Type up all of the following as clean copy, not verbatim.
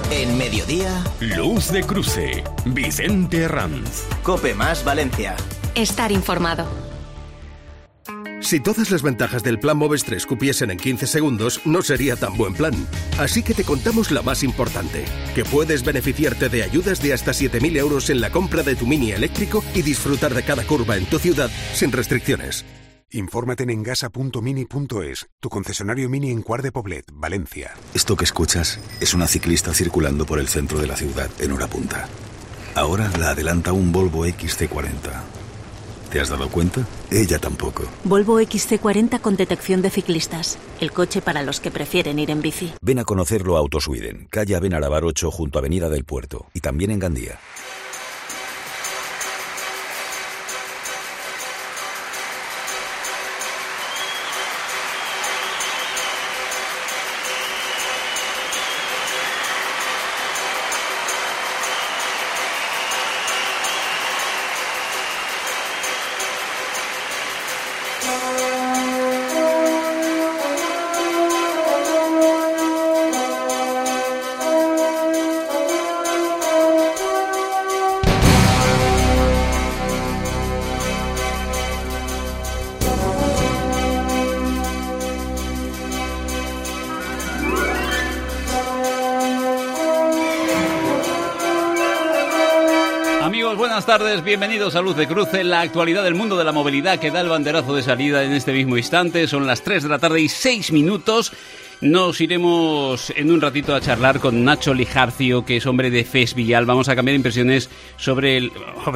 En Mediodía, Luz de Cruce, Vicente Herranz. COPE más Valencia. Estar informado. Si todas las ventajas del plan Moves 3 cupiesen en 15 segundos, no sería tan buen plan. Así que te contamos la más importante, que puedes beneficiarte de ayudas de hasta 7.000 euros en la compra de tu Mini eléctrico y disfrutar de cada curva en tu ciudad sin restricciones. Infórmate en engasa.mini.es, tu concesionario Mini en Cuart de Poblet, Valencia. Esto que escuchas es una ciclista circulando por el centro de la ciudad en hora punta. Ahora la adelanta un Volvo XC40. ¿Te has dado cuenta? Ella tampoco. Volvo XC40 con detección de ciclistas. El coche para los que prefieren ir en bici. Ven a conocerlo a Autosweden, calle Benarabar 8 junto a Avenida del Puerto. Y también en Gandía. Buenas tardes, bienvenidos a Luz de Cruce, la actualidad del mundo de la movilidad que da el banderazo de salida en este mismo instante. Son las 3 de la tarde y 6 minutos. Nos iremos en un ratito a charlar con Nacho Lijarcio, que es hombre de FES Vial. Vamos a cambiar impresiones sobre,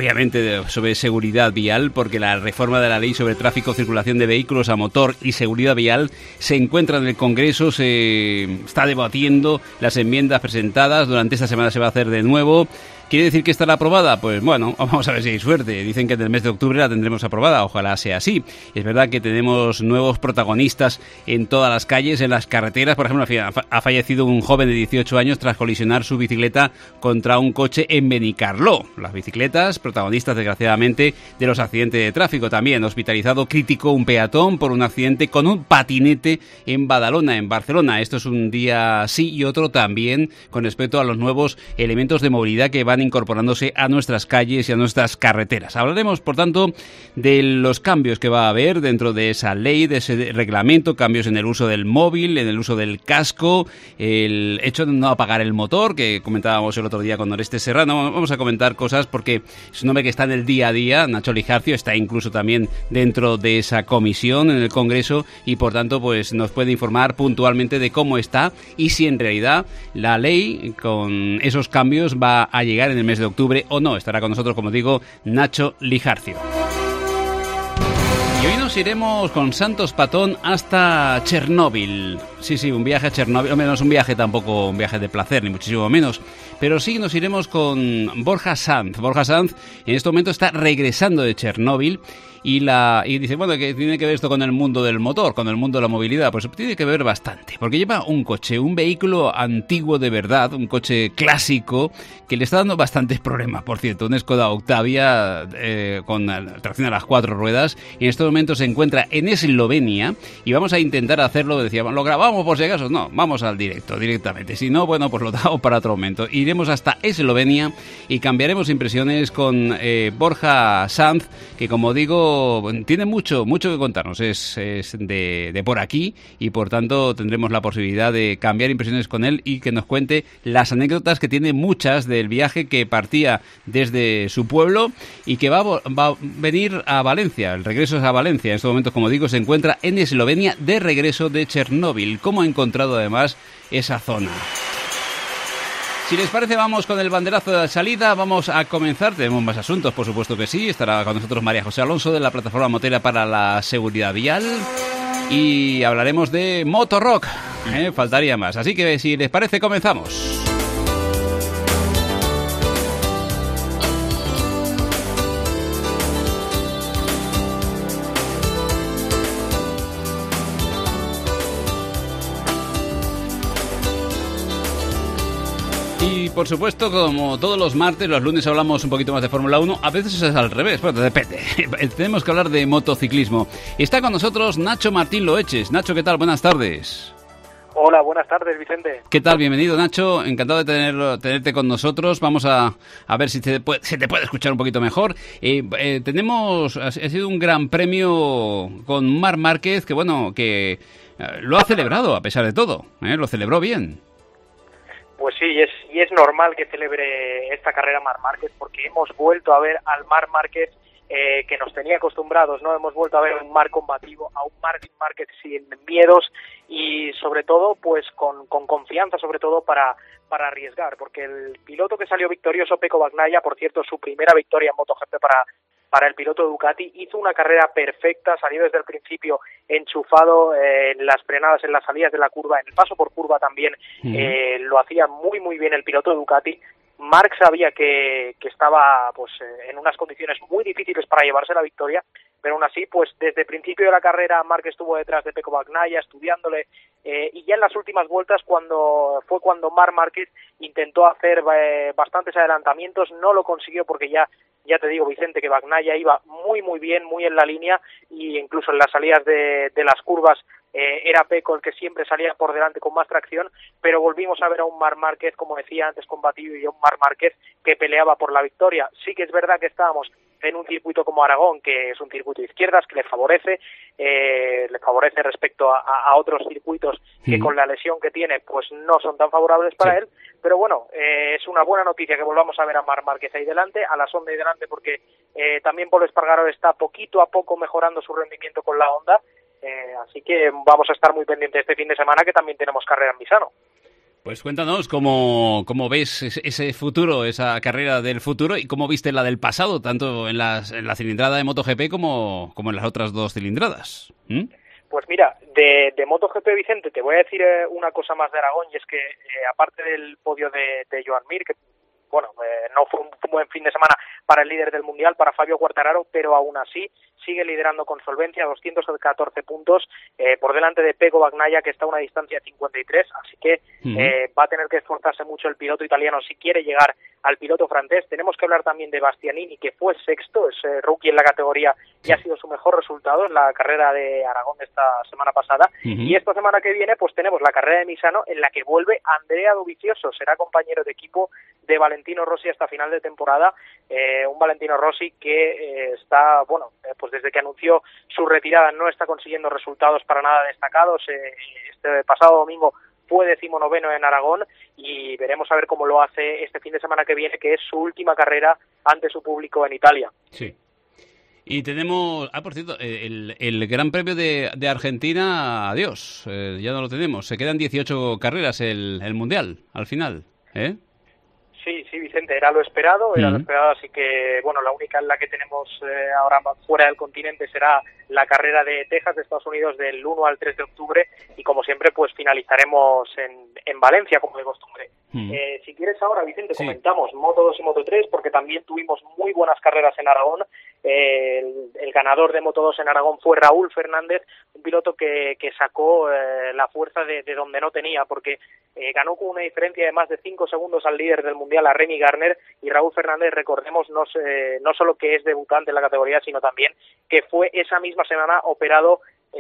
sobre seguridad vial, porque la reforma de la ley sobre tráfico, circulación de vehículos a motor y seguridad vial se encuentra en el Congreso, se está debatiendo las enmiendas presentadas. Durante esta semana se va a hacer de nuevo. ¿Quiere decir que estará aprobada? Pues bueno, vamos a ver si hay suerte. Dicen que en el mes de octubre la tendremos aprobada, ojalá sea así. Es verdad que tenemos nuevos protagonistas en todas las calles, en las carreteras. Por ejemplo, ha fallecido un joven de 18 años tras colisionar su bicicleta contra un coche en Benicarló. Las bicicletas, protagonistas desgraciadamente de los accidentes de tráfico. También hospitalizado crítico un peatón por un accidente con un patinete en Badalona, en Barcelona. Esto es un día sí y otro también con respecto a los nuevos elementos de movilidad que van incorporándose a nuestras calles y a nuestras carreteras. Hablaremos, por tanto, de los cambios que va a haber dentro de esa ley, de ese reglamento, cambios en el uso del móvil, en el uso del casco, el hecho de no apagar el motor, que comentábamos el otro día con Oreste Serrano. Vamos a comentar cosas porque es un hombre que está en el día a día. Nacho Lijarcio está incluso también dentro de esa comisión en el Congreso y, por tanto, pues nos puede informar puntualmente de cómo está y si en realidad la ley con esos cambios va a llegar en el mes de octubre o no. Estará con nosotros, como digo, Nacho Lijarcio. Y hoy nos iremos con Santos Patón hasta Chernóbil. Sí, un viaje a Chernóbil. No es un viaje tampoco un viaje de placer, ni muchísimo menos. Pero sí nos iremos con Borja Sanz. Borja Sanz en este momento está regresando de Chernóbil. Y dice, bueno, ¿qué tiene que ver esto con el mundo del motor, con el mundo de la movilidad? Pues tiene que ver bastante, porque lleva un coche, un vehículo antiguo de verdad, un coche clásico, que le está dando bastantes problemas, por cierto, un Skoda Octavia con tracción a las 4 ruedas, y en estos momentos se encuentra en Eslovenia, y vamos a intentar hacerlo, decíamos, ¿lo grabamos por si acaso? No, vamos al directamente, si no, bueno, pues lo damos para otro momento. Iremos hasta Eslovenia y cambiaremos impresiones con Borja Sanz, que como digo, tiene mucho que contarnos, es de por aquí y por tanto tendremos la posibilidad de cambiar impresiones con él y que nos cuente las anécdotas, que tiene muchas del viaje que partía desde su pueblo y que va a venir a Valencia. El regreso es a Valencia. En estos momentos, como digo, se encuentra en Eslovenia de regreso de Chernóbil. ¿Cómo ha encontrado además esa zona? Si les parece, vamos con el banderazo de salida, vamos a comenzar, tenemos más asuntos, por supuesto que sí, estará con nosotros María José Alonso de la Plataforma Motera para la Seguridad Vial y hablaremos de Motorrock, faltaría más, así que si les parece comenzamos. Y por supuesto, como todos los martes, los lunes hablamos un poquito más de Fórmula 1, a veces es al revés, bueno, depende. Tenemos que hablar de motociclismo. Está con nosotros Nacho Martín Loeches. Nacho, ¿qué tal? Buenas tardes. Hola, buenas tardes, Vicente. ¿Qué tal? Bienvenido, Nacho. Encantado de tenerte con nosotros. Vamos a ver si se te puede escuchar un poquito mejor. Ha sido un gran premio con Marc Márquez, que lo ha celebrado a pesar de todo. Lo celebró bien. Pues sí, y es normal que celebre esta carrera Marc Márquez, porque hemos vuelto a ver al Marc Márquez que nos tenía acostumbrados, ¿no? Hemos vuelto a ver un Marc combativo, a un Marc Márquez sin miedos y sobre todo pues con confianza, sobre todo para arriesgar, porque el piloto que salió victorioso, Pecco Bagnaia, por cierto, su primera victoria en MotoGP para el piloto Ducati, hizo una carrera perfecta, salió desde el principio enchufado en las frenadas, en las salidas de la curva, en el paso por curva también, lo hacía muy muy bien el piloto Ducati. Marc sabía que estaba pues en unas condiciones muy difíciles para llevarse la victoria, pero aún así, pues desde el principio de la carrera Marc estuvo detrás de Pecco Bagnaia, estudiándole, y ya en las últimas vueltas cuando Marc Márquez intentó hacer bastantes adelantamientos, no lo consiguió porque ya te digo, Vicente, que Bagnaia iba muy muy bien, muy en la línea, y incluso en las salidas de las curvas era Pecco el que siempre salía por delante con más tracción, pero volvimos a ver a un Marc Márquez, como decía antes, combativo, y a un Marc Márquez que peleaba por la victoria. Sí que es verdad que estábamos en un circuito como Aragón, que es un circuito de izquierdas, que le favorece respecto a otros circuitos que con la lesión que tiene pues no son tan favorables para él, pero bueno, es una buena noticia que volvamos a ver a Marc Márquez ahí delante, a la Honda ahí delante, porque también Pol Espargaró está poquito a poco mejorando su rendimiento con la Honda, así que vamos a estar muy pendientes este fin de semana, que también tenemos carrera en Misano. Pues cuéntanos cómo ves ese futuro, esa carrera del futuro, y cómo viste la del pasado, tanto en la cilindrada de MotoGP como en las otras dos cilindradas. Pues mira, de MotoGP, Vicente, te voy a decir una cosa más de Aragón, y es que aparte del podio de Joan Mir, que no fue un buen fin de semana para el líder del Mundial, para Fabio Quartararo, pero aún así sigue liderando con solvencia, 214 puntos, por delante de Pecco Bagnaia, que está a una distancia de 53, así que va a tener que esforzarse mucho el piloto italiano si quiere llegar al piloto francés. Tenemos que hablar también de Bastianini, que fue sexto, es rookie en la categoría y ha sido su mejor resultado en la carrera de Aragón de esta semana pasada. Y esta semana que viene pues tenemos la carrera de Misano, en la que vuelve Andrea Dovizioso, será compañero de equipo de Valentino Rossi hasta final de temporada, un Valentino Rossi que está, pues desde que anunció su retirada no está consiguiendo resultados para nada destacados. Este pasado domingo fue 19º en Aragón, y veremos a ver cómo lo hace este fin de semana que viene, que es su última carrera ante su público en Italia. Sí. Y tenemos, por cierto, el Gran Premio de Argentina, adiós, ya no lo tenemos. Se quedan 18 carreras el Mundial, al final, ¿eh? Sí, Vicente, era lo esperado, así que, la única en la que tenemos ahora fuera del continente será la carrera de Texas, de Estados Unidos, del 1 al 3 de octubre, y como siempre, pues finalizaremos en Valencia, como de costumbre. Si quieres ahora, Vicente, comentamos Moto 2 y Moto 3, porque también tuvimos muy buenas carreras en Aragón. El ganador de Moto 2 en Aragón fue Raúl Fernández, un piloto que sacó la fuerza de donde no tenía, porque ganó con una diferencia de más de 5 segundos al líder del Mundial, a Remy Gardner, y Raúl Fernández, recordemos, no solo que es debutante en la categoría, sino también que fue esa misma semana operado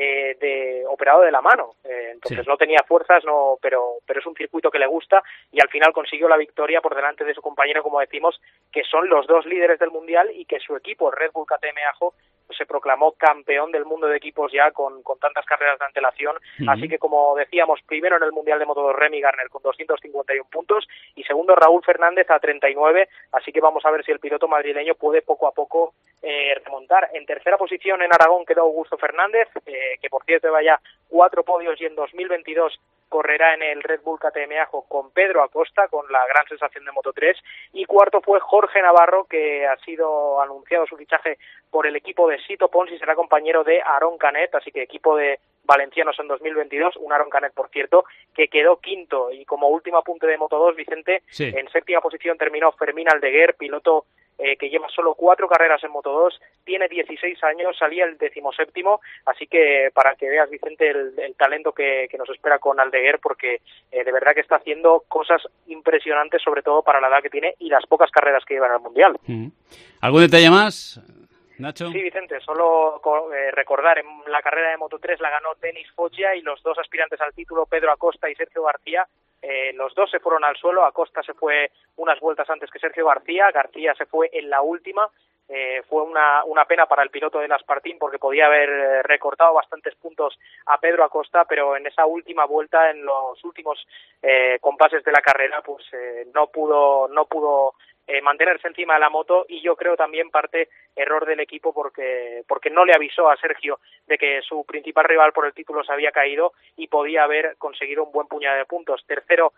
de la mano, entonces no tenía fuerzas, pero es un circuito que le gusta, y al final consiguió la victoria por delante de su compañero, como decimos, que son los dos líderes del Mundial, y que su equipo, el Red Bull KTM Ajo, se proclamó campeón del mundo de equipos ya con tantas carreras de antelación. Así que, como decíamos, primero en el Mundial de Moto 2 Remy Gardner con 251 puntos, y segundo Raúl Fernández a 39, así que vamos a ver si el piloto madrileño puede poco a poco remontar. En tercera posición en Aragón quedó Augusto Fernández, que por cierto lleva ya 4 podios, y en 2022 correrá en el Red Bull KTM Ajo con Pedro Acosta, con la gran sensación de Moto 3, y cuarto fue Jorge Navarro, que ha sido anunciado su fichaje por el equipo de Sito Pons y será compañero de Aaron Canet, así que equipo de valencianos en 2022, un Aaron Canet, por cierto, que quedó quinto. Y como último apunte de Moto 2, Vicente, en séptima posición terminó Fermín Aldeguer, piloto que lleva solo 4 carreras en Moto 2, tiene 16 años, salía el 17º, así que para que veas, Vicente, el talento que nos espera con Aldeguer, porque de verdad que está haciendo cosas impresionantes, sobre todo para la edad que tiene y las pocas carreras que lleva en el Mundial. ¿Algún detalle más? Nacho. Sí, Vicente, solo recordar, en la carrera de Moto3 la ganó Denis Foggia y los dos aspirantes al título, Pedro Acosta y Sergio García, los dos se fueron al suelo. Acosta se fue unas vueltas antes que Sergio García se fue en la última. Fue una pena para el piloto de Aspartin porque podía haber recortado bastantes puntos a Pedro Acosta, pero en esa última vuelta, en los últimos compases de la carrera, pues no pudo mantenerse encima de la moto, y yo creo también parte error del equipo porque no le avisó a Sergio de que su principal rival por el título se había caído y podía haber conseguido un buen puñado de puntos. Tercero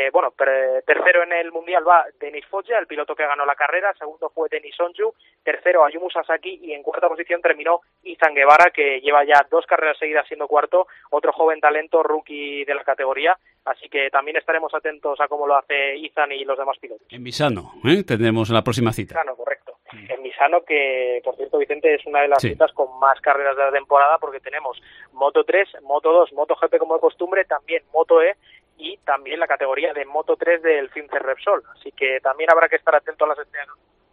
en el Mundial va Denis Foggia, el piloto que ganó la carrera. Segundo fue Denis Onju. Tercero, Ayumu Sasaki. Y en cuarta posición terminó Izan Guevara, que lleva ya 2 carreras seguidas siendo cuarto. Otro joven talento, rookie de la categoría. Así que también estaremos atentos a cómo lo hace Izan y los demás pilotos. En Misano, tendremos la próxima cita. Misano, correcto. En Misano, que por cierto, Vicente, es una de las citas con más carreras de la temporada, porque tenemos Moto3, Moto2, MotoGP como de costumbre, también MotoE y también la categoría de Moto3 del FIMCER Repsol. Así que también habrá que estar atento a las estrellas.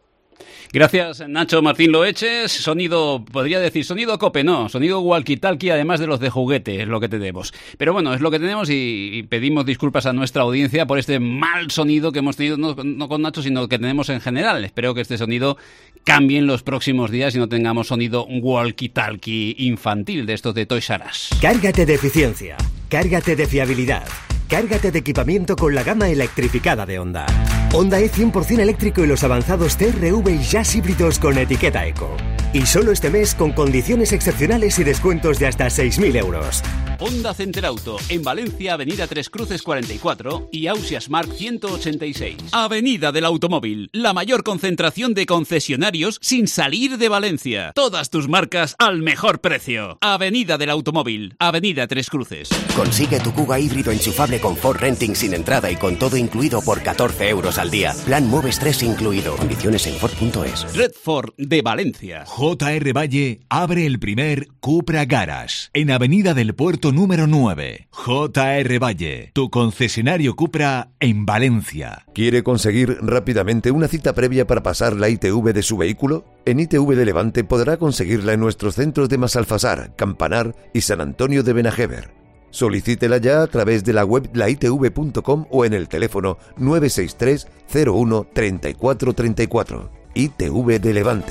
Gracias, Nacho Martín Loeches. Sonido COPE, no, sonido walkie-talkie, además de los de juguete, es lo que tenemos. Pero bueno, es lo que tenemos, y pedimos disculpas a nuestra audiencia por este mal sonido que hemos tenido, no con Nacho, sino que tenemos en general. Espero que este sonido cambie en los próximos días y no tengamos sonido walkie-talkie infantil de estos de Toys R Us. Cárgate de eficiencia, cárgate de fiabilidad, cárgate de equipamiento con la gama electrificada de Honda. Honda E 100% eléctrico y los avanzados CR-V y Jazz híbridos con etiqueta Eco. Y solo este mes con condiciones excepcionales y descuentos de hasta 6.000 euros. Honda Center Auto, en Valencia, Avenida Tres Cruces 44 y Ausias Marc 186. Avenida del Automóvil, la mayor concentración de concesionarios sin salir de Valencia. Todas tus marcas al mejor precio. Avenida del Automóvil, Avenida Tres Cruces. Consigue tu Kuga híbrido enchufable con Ford Renting sin entrada y con todo incluido por 14 euros al día. Plan Moves 3 incluido. Condiciones en Ford.es. Red Ford de Valencia. JR Valle abre el primer Cupra Garage en Avenida del Puerto número 9. JR Valle, tu concesionario Cupra en Valencia. ¿Quiere conseguir rápidamente una cita previa para pasar la ITV de su vehículo? En ITV de Levante podrá conseguirla en nuestros centros de Masalfasar, Campanar y San Antonio de Benajever. Solicítela ya a través de la web laitv.com o en el teléfono 963 01 34 34. ITV de Levante.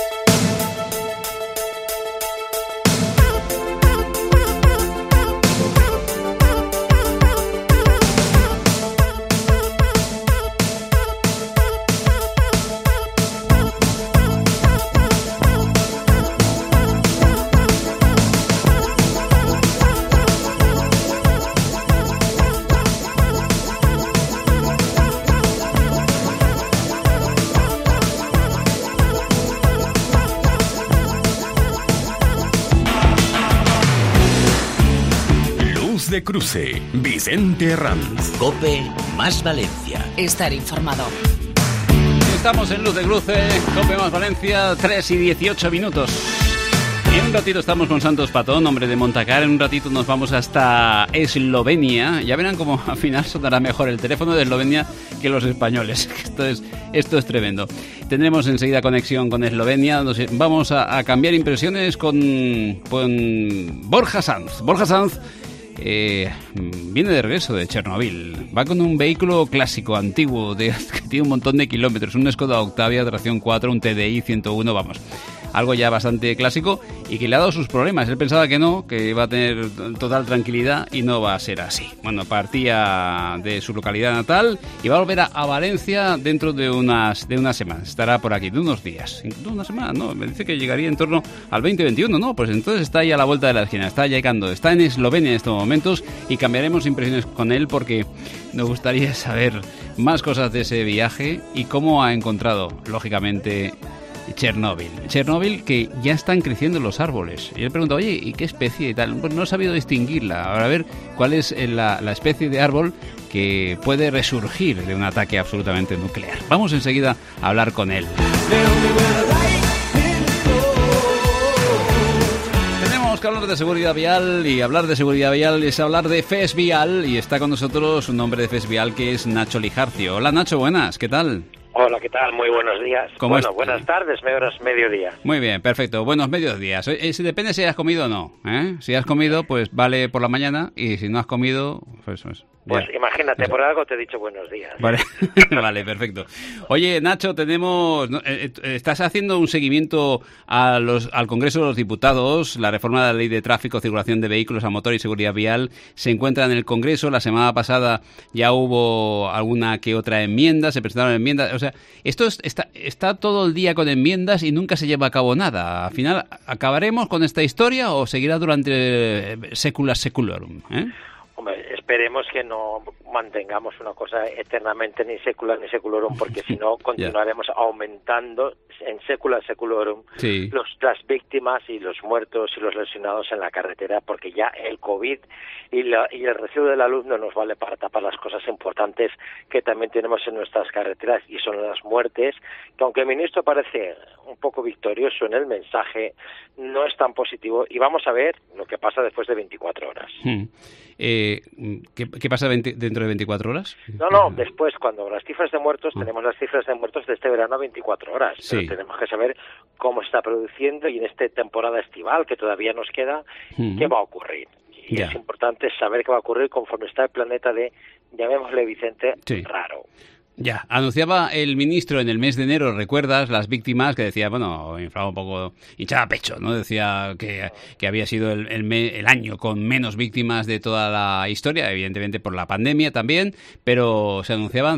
De cruce, Vicente Herranz. COPE más Valencia. Estar informado. Estamos en Luz de Cruce, COPE más Valencia, 3 y 18 minutos. En un ratito estamos con Santos Patón, hombre de Montacar. En un ratito nos vamos hasta Eslovenia. Ya verán cómo al final sonará mejor el teléfono de Eslovenia que los españoles. Esto es tremendo. Tendremos enseguida conexión con Eslovenia. Vamos a cambiar impresiones con Borja Sanz. Borja Sanz viene de regreso de Chernobyl. Va con un vehículo clásico, antiguo, que tiene un montón de kilómetros. Un Skoda Octavia, tracción 4, un TDI 101, vamos. Algo ya bastante clásico y que le ha dado sus problemas. Él pensaba que no, que iba a tener total tranquilidad, y no va a ser así. Bueno, partía de su localidad natal y va a volver a Valencia dentro de unas semanas. Estará por aquí, de unos días. ¿De una semana? No, me dice que llegaría en torno al 2021. No, pues entonces está ahí a la vuelta de la esquina, está llegando. Está en Eslovenia en estos momentos y cambiaremos impresiones con él porque nos gustaría saber más cosas de ese viaje y cómo ha encontrado, lógicamente, Chernobyl, que ya están creciendo los árboles. Y él pregunta, oye, ¿y qué especie y tal? Pues no he sabido distinguirla. Ahora a ver cuál es la especie de árbol que puede resurgir de un ataque absolutamente nuclear. Vamos enseguida a hablar con él. Tenemos que hablar de seguridad vial, y hablar de seguridad vial es hablar de FES Vial, y está con nosotros un hombre de FES Vial que es Nacho Lijarcio. Hola Nacho, buenas, ¿qué tal? Hola, Hola, ¿qué tal? Muy buenos días. Buenas tardes, mediodía. Muy bien, perfecto. Buenos mediodías. Depende si has comido o no. Si has comido, pues vale por la mañana, y si no has comido, pues imagínate, por algo te he dicho buenos días. Vale, vale, perfecto. Oye, Nacho, estás haciendo un seguimiento al Congreso de los Diputados. La reforma de la Ley de Tráfico, Circulación de Vehículos a Motor y Seguridad Vial se encuentra en el Congreso. La semana pasada ya hubo alguna que otra enmienda, se presentaron enmiendas. O sea, esto está todo el día con enmiendas y nunca se lleva a cabo nada. Al final, ¿acabaremos con esta historia o seguirá durante secula seculorum? Hombre, esperemos que no mantengamos una cosa eternamente ni secula ni seculorum, porque si no continuaremos aumentando en secula seculorum las víctimas y los muertos y los lesionados en la carretera, porque ya el COVID y el residuo de la luz no nos vale para tapar las cosas importantes que también tenemos en nuestras carreteras, y son las muertes, que aunque el ministro parece un poco victorioso en el mensaje, no es tan positivo, y vamos a ver lo que pasa después de 24 horas. ¿Qué pasa dentro de 24 horas? No, después, cuando las cifras de muertos, tenemos las cifras de muertos de este verano a 24 horas. Sí. Pero tenemos que saber cómo se está produciendo, y en esta temporada estival que todavía nos queda, qué va a ocurrir. Y es importante saber qué va a ocurrir conforme está el planeta llamémosle Vicente, raro. Ya, anunciaba el ministro en el mes de enero, ¿recuerdas? Las víctimas, que decía, inflaba un poco, hinchaba pecho, ¿no? Decía que había sido el año con menos víctimas de toda la historia, evidentemente por la pandemia también, pero se anunciaban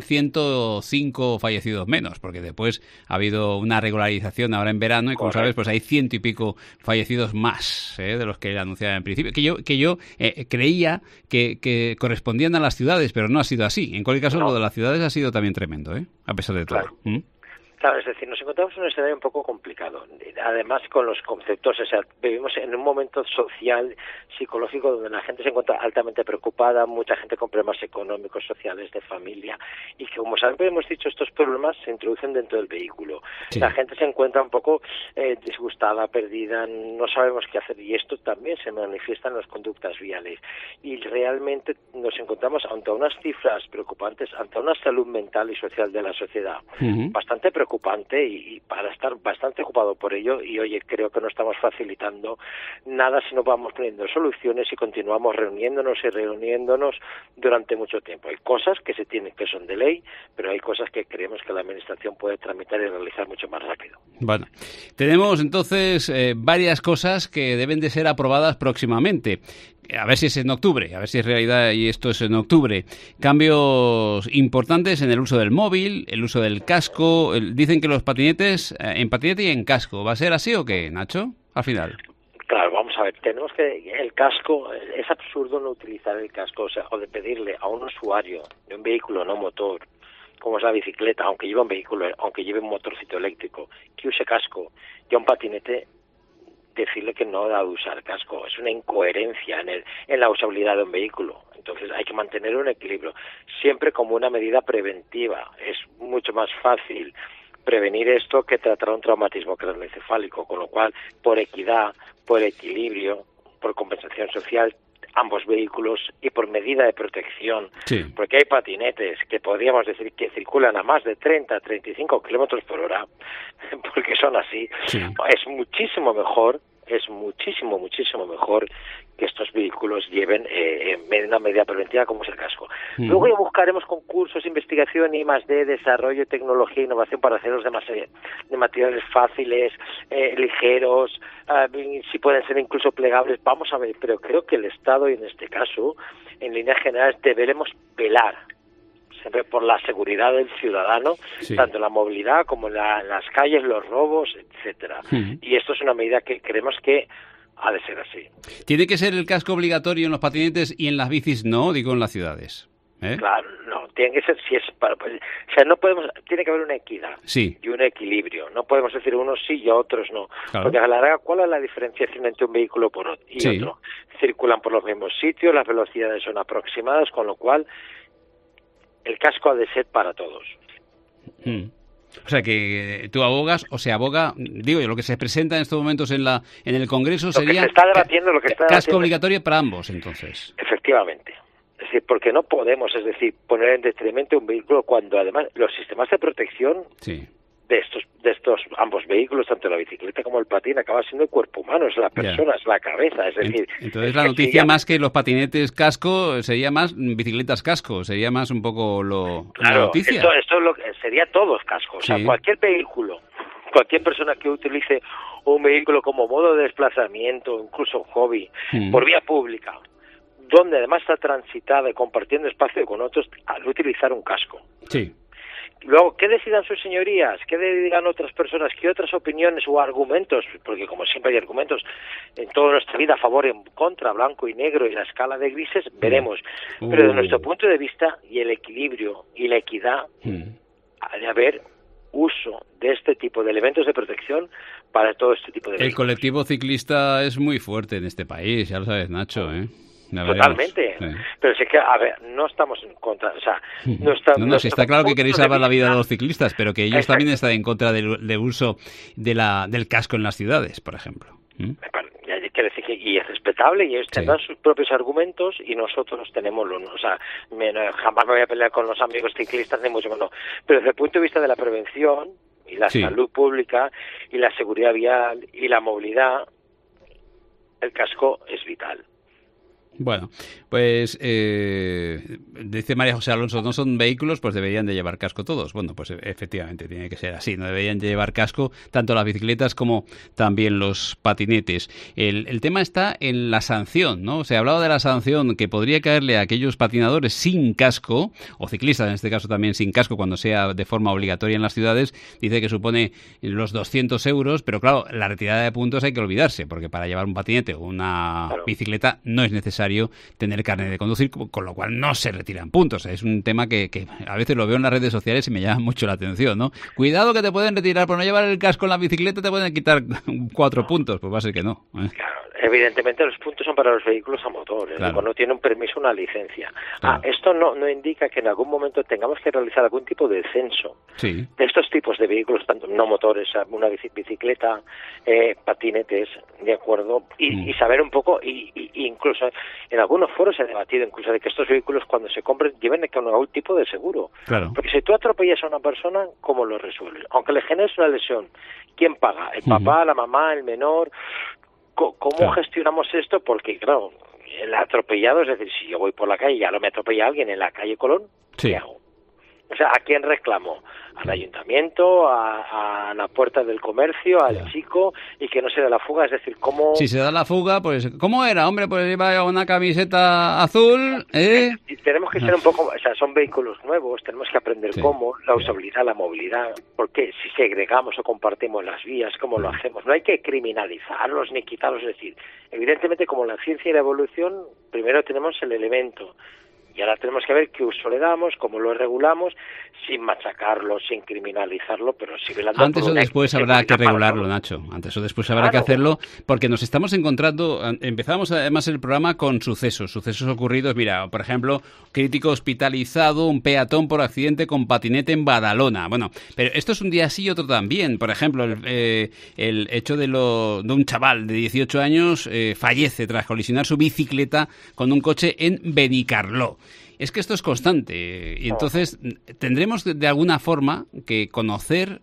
105 fallecidos menos, porque después ha habido una regularización ahora en verano y, como sabes, pues hay 100 y pico fallecidos más de los que él anunciaba en principio, que yo creía que correspondían a las ciudades, pero no ha sido así. En cualquier caso, lo de las ciudades ha sido también tremendo, a pesar de todo. Claro. Claro, es decir, nos encontramos en un escenario un poco complicado. Además, con los conceptos, vivimos en un momento social, psicológico, donde la gente se encuentra altamente preocupada, mucha gente con problemas económicos, sociales, de familia, y que, como siempre hemos dicho, estos problemas se introducen dentro del vehículo. Sí. La gente se encuentra un poco disgustada, perdida, no sabemos qué hacer, y esto también se manifiesta en las conductas viales. Y realmente nos encontramos ante unas cifras preocupantes, ante una salud mental y social de la sociedad bastante preocupante, y para estar bastante ocupado por ello, y oye, creo que no estamos facilitando nada si no vamos poniendo soluciones y continuamos reuniéndonos durante mucho tiempo. Hay cosas que son de ley, pero hay cosas que creemos que la administración puede tramitar y realizar mucho más rápido. Bueno, tenemos entonces varias cosas que deben de ser aprobadas próximamente. A ver si es en octubre, a ver si es realidad y esto es en octubre. Cambios importantes en el uso del móvil, el uso del casco. Dicen que los patinetes, en patinete y en casco. ¿Va a ser así o qué, Nacho? Al final. Claro, vamos a ver, tenemos que el casco, es absurdo no utilizar el casco, o de pedirle a un usuario de un vehículo no motor, como es la bicicleta, aunque lleve un motorcito eléctrico, que use casco, y a un patinete decirle que no da de usar casco. Es una incoherencia en la usabilidad de un vehículo. Entonces hay que mantener un equilibrio, siempre como una medida preventiva. Es mucho más fácil prevenir esto que tratar un traumatismo craneoencefálico, con lo cual, por equidad, por equilibrio, por compensación social, ambos vehículos, y por medida de protección, porque hay patinetes que podríamos decir que circulan a más de 30, 35 kilómetros por hora, porque son así. Es muchísimo mejor que estos vehículos lleven una medida preventiva como es el casco. Luego ya buscaremos concursos, investigación, I+D, desarrollo, tecnología, innovación para hacerlos de materiales fáciles, ligeros, si pueden ser incluso plegables. Vamos a ver, pero creo que el Estado, y en este caso, en líneas generales, deberemos velar siempre por la seguridad del ciudadano, tanto en la movilidad como en las calles, los robos, etcétera. Y esto es una medida que creemos que ha de ser así. ¿Tiene que ser el casco obligatorio en los patinetes y en las bicis no? Digo, en las ciudades. Claro, no, tiene que ser, no podemos, tiene que haber una equidad y un equilibrio. No podemos decir unos sí y a otros no. Claro. Porque a la larga, ¿cuál es la diferenciación entre un vehículo y otro? Circulan por los mismos sitios, las velocidades son aproximadas, con lo cual el casco ha de ser para todos. O sea, que tú abogas, o se aboga, digo yo, lo que se presenta en estos momentos en el Congreso sería casco obligatorio para ambos, entonces. Efectivamente. Es decir, porque no podemos, poner en detrimento un vehículo cuando además los sistemas de protección de estos ambos vehículos, tanto la bicicleta como el patín, acaba siendo el cuerpo humano, es la persona, es la cabeza, es decir... Entonces la noticia más que los patinetes casco sería más bicicletas casco, sería más un poco la noticia. Esto sería todos cascos, o sea, cualquier vehículo, cualquier persona que utilice un vehículo como modo de desplazamiento, incluso hobby, por vía pública, donde además está transitada y compartiendo espacio con otros, al utilizar un casco. Sí. Luego, ¿qué decidan sus señorías? ¿Qué digan otras personas? ¿Qué otras opiniones o argumentos? Porque como siempre hay argumentos en toda nuestra vida a favor y en contra, blanco y negro y la escala de grises, veremos. Pero desde nuestro punto de vista y el equilibrio y la equidad, ha de haber uso de este tipo de elementos de protección para todo este tipo de vehículos. El colectivo ciclista es muy fuerte en este país, ya lo sabes, Nacho, ¿eh? Totalmente, pero sí que, a ver, no estamos en contra, o sea, si está claro que queréis salvar la vida de los ciclistas, pero que ellos también están en contra del uso del casco en las ciudades, por ejemplo. Quiere decir que y es respetable y ellos tendrán sus propios argumentos y nosotros tenemos o sea, jamás me voy a pelear con los amigos ciclistas ni mucho menos, pero desde el punto de vista de la prevención y la salud pública y la seguridad vial y la movilidad, el casco es vital. Bueno, pues dice María José Alonso, no son vehículos, pues deberían de llevar casco todos. Bueno, pues efectivamente tiene que ser así, no deberían de llevar casco tanto las bicicletas como también los patinetes. El tema está en la sanción, ¿no? Se ha hablado de la sanción que podría caerle a aquellos patinadores sin casco, o ciclistas en este caso también sin casco cuando sea de forma obligatoria en las ciudades. Dice que supone los 200 euros, pero claro, la retirada de puntos hay que olvidarse, porque para llevar un patinete o una bicicleta no es necesario tener carnet de conducir, con lo cual no se retiran puntos. Es un tema que a veces lo veo en las redes sociales y me llama mucho la atención, ¿no? Cuidado que te pueden retirar por no llevar el casco en la bicicleta, te pueden quitar 4 puntos, pues va a ser que no. Claro, evidentemente los puntos son para los vehículos a motor, no tiene un permiso, una licencia. Esto no indica que en algún momento tengamos que realizar algún tipo de censo de estos tipos de vehículos, tanto no motores, una bicicleta, patinetes, ¿de acuerdo? Y saber un poco, y incluso en algunos foros se ha debatido incluso de que estos vehículos cuando se compren lleven con algún tipo de seguro. Claro. Porque si tú atropellas a una persona, ¿cómo lo resuelves? Aunque le generes una lesión, ¿quién paga? ¿El papá, la mamá, el menor? ¿Cómo gestionamos esto? Porque, claro, el atropellado, es decir, si yo voy por la calle y ya me atropella alguien en la calle Colón, ¿qué hago? O sea, ¿a quién reclamo? Al ayuntamiento, a la puerta del comercio, al chico, y que no se dé la fuga, es decir, ¿cómo...? Si se da la fuga, pues, ¿cómo era? Hombre, pues iba una camiseta azul, Y tenemos que ser un poco, o sea, son vehículos nuevos, tenemos que aprender cómo, la usabilidad, la movilidad, porque si segregamos o compartimos las vías, ¿cómo lo hacemos? No hay que criminalizarlos ni quitarlos, es decir, evidentemente como la ciencia y la evolución, primero tenemos el elemento, y ahora tenemos que ver qué uso le damos, cómo lo regulamos, sin machacarlo, sin criminalizarlo, pero sí velando. Antes o después habrá que regularlo, Nacho. Antes o después habrá que hacerlo, porque nos estamos encontrando. Empezamos además el programa con sucesos ocurridos. Mira, por ejemplo, crítico hospitalizado, un peatón por accidente con patinete en Badalona. Bueno, pero esto es un día sí y otro también. Por ejemplo, el hecho de un chaval de 18 años fallece tras colisionar su bicicleta con un coche en Benicarló. Es que esto es constante y entonces tendremos de alguna forma que conocer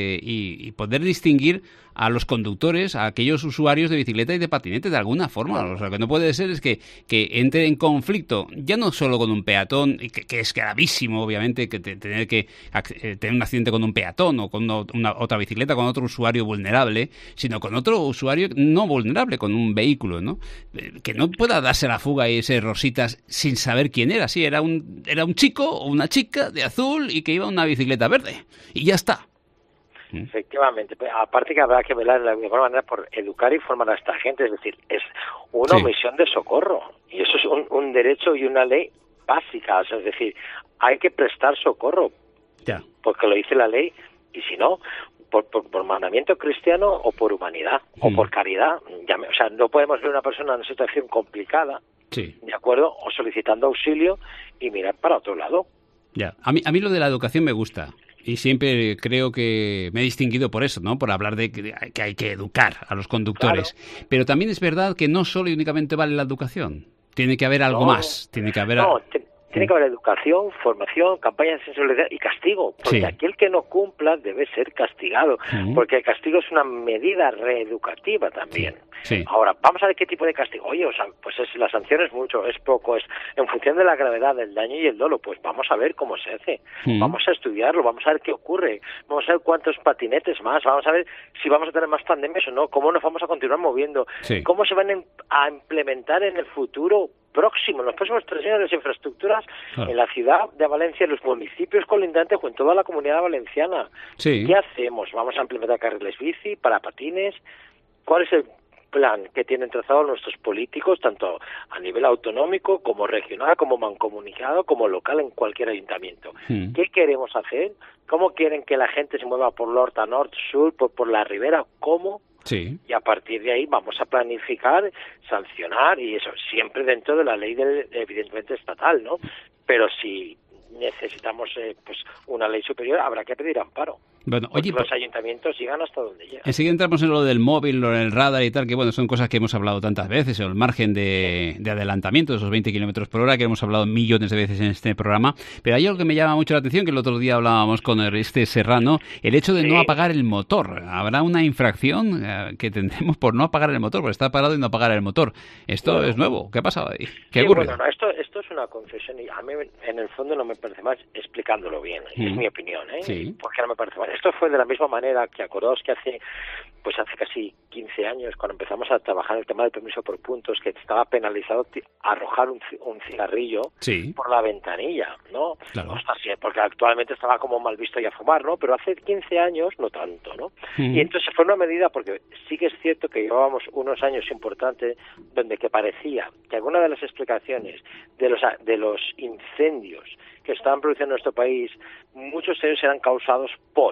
y poder distinguir a los conductores, a aquellos usuarios de bicicleta y de patinete de alguna forma. O sea, lo que no puede ser es que entre en conflicto, ya no solo con un peatón, que es gravísimo, obviamente, que tener que tener un accidente con un peatón o con otra bicicleta, con otro usuario vulnerable, sino con otro usuario no vulnerable, con un vehículo, ¿no? Que no pueda darse la fuga y ese rositas sin saber quién era. Sí, era un chico o una chica de azul y que iba en una bicicleta verde. Y ya está. Efectivamente, aparte que habrá que velar de alguna manera por educar y formar a esta gente, es decir, es una omisión de socorro y eso es un derecho y una ley básica, o sea, es decir, hay que prestar socorro porque lo dice la ley y si no, por mandamiento cristiano o por humanidad o por caridad, o sea, no podemos ver una persona en una situación complicada, ¿de acuerdo? O solicitando auxilio y mirar para otro lado. Ya, a mí lo de la educación me gusta. Y siempre creo que me he distinguido por eso, ¿no? Por hablar de que hay que educar a los conductores. Claro. Pero también es verdad que no solo y únicamente vale la educación. Tiene que haber algo más. Tiene que haber... Tiene que haber educación, formación, campaña de sensibilidad y castigo, porque aquel que no cumpla debe ser castigado, porque el castigo es una medida reeducativa también. Sí. Ahora, vamos a ver qué tipo de castigo. Oye, pues la sanción es mucho, es poco, es en función de la gravedad del daño y el dolo, pues vamos a ver cómo se hace, vamos a estudiarlo, vamos a ver qué ocurre, vamos a ver cuántos patinetes más, vamos a ver si vamos a tener más pandemias o no, cómo nos vamos a continuar moviendo, cómo se van a implementar en el futuro próximo, en los próximos 3 años, las infraestructuras en la ciudad de Valencia, en los municipios colindantes o en toda la comunidad valenciana. ¿Qué hacemos? ¿Vamos a implementar carriles bici, para patines? ¿Cuál es el plan que tienen trazado nuestros políticos, tanto a nivel autonómico, como regional, como mancomunado, como local en cualquier ayuntamiento? ¿Qué queremos hacer? ¿Cómo quieren que la gente se mueva por norte a norte, sur, por la ribera? ¿Cómo? Sí. Y a partir de ahí vamos a planificar, sancionar, y eso siempre dentro de la ley evidentemente estatal, ¿no? Pero si necesitamos pues una ley superior, habrá que pedir amparo. Bueno, oye, los ayuntamientos llegan hasta donde llegan. Enseguida entramos en lo del móvil, lo del radar y tal, que bueno, son cosas que hemos hablado tantas veces, el margen de adelantamiento, esos 20 kilómetros por hora, que hemos hablado millones de veces en este programa. Pero hay algo que me llama mucho la atención, que el otro día hablábamos con Serrano, el hecho de no apagar el motor. Habrá una infracción que tendremos por no apagar el motor, por estar parado y no apagar el motor. Esto es nuevo. ¿Qué ha pasado ahí? ¿Qué ocurre? Bueno, esto es una concesión y a mí en el fondo no me parece mal explicándolo bien. Es mi opinión, ¿eh? Sí. Porque no me parece mal. Esto fue de la misma manera que acordaos que hace casi 15 años, cuando empezamos a trabajar el tema del permiso por puntos, que estaba penalizado arrojar un cigarrillo por la ventanilla, ¿no? Claro. Porque actualmente estaba como mal visto ya fumar, ¿no? Pero hace 15 años no tanto, ¿no? Y entonces fue una medida, porque sí que es cierto que llevábamos unos años importantes donde que parecía que alguna de las explicaciones de los incendios que estaban produciendo en nuestro país, muchos de ellos eran causados por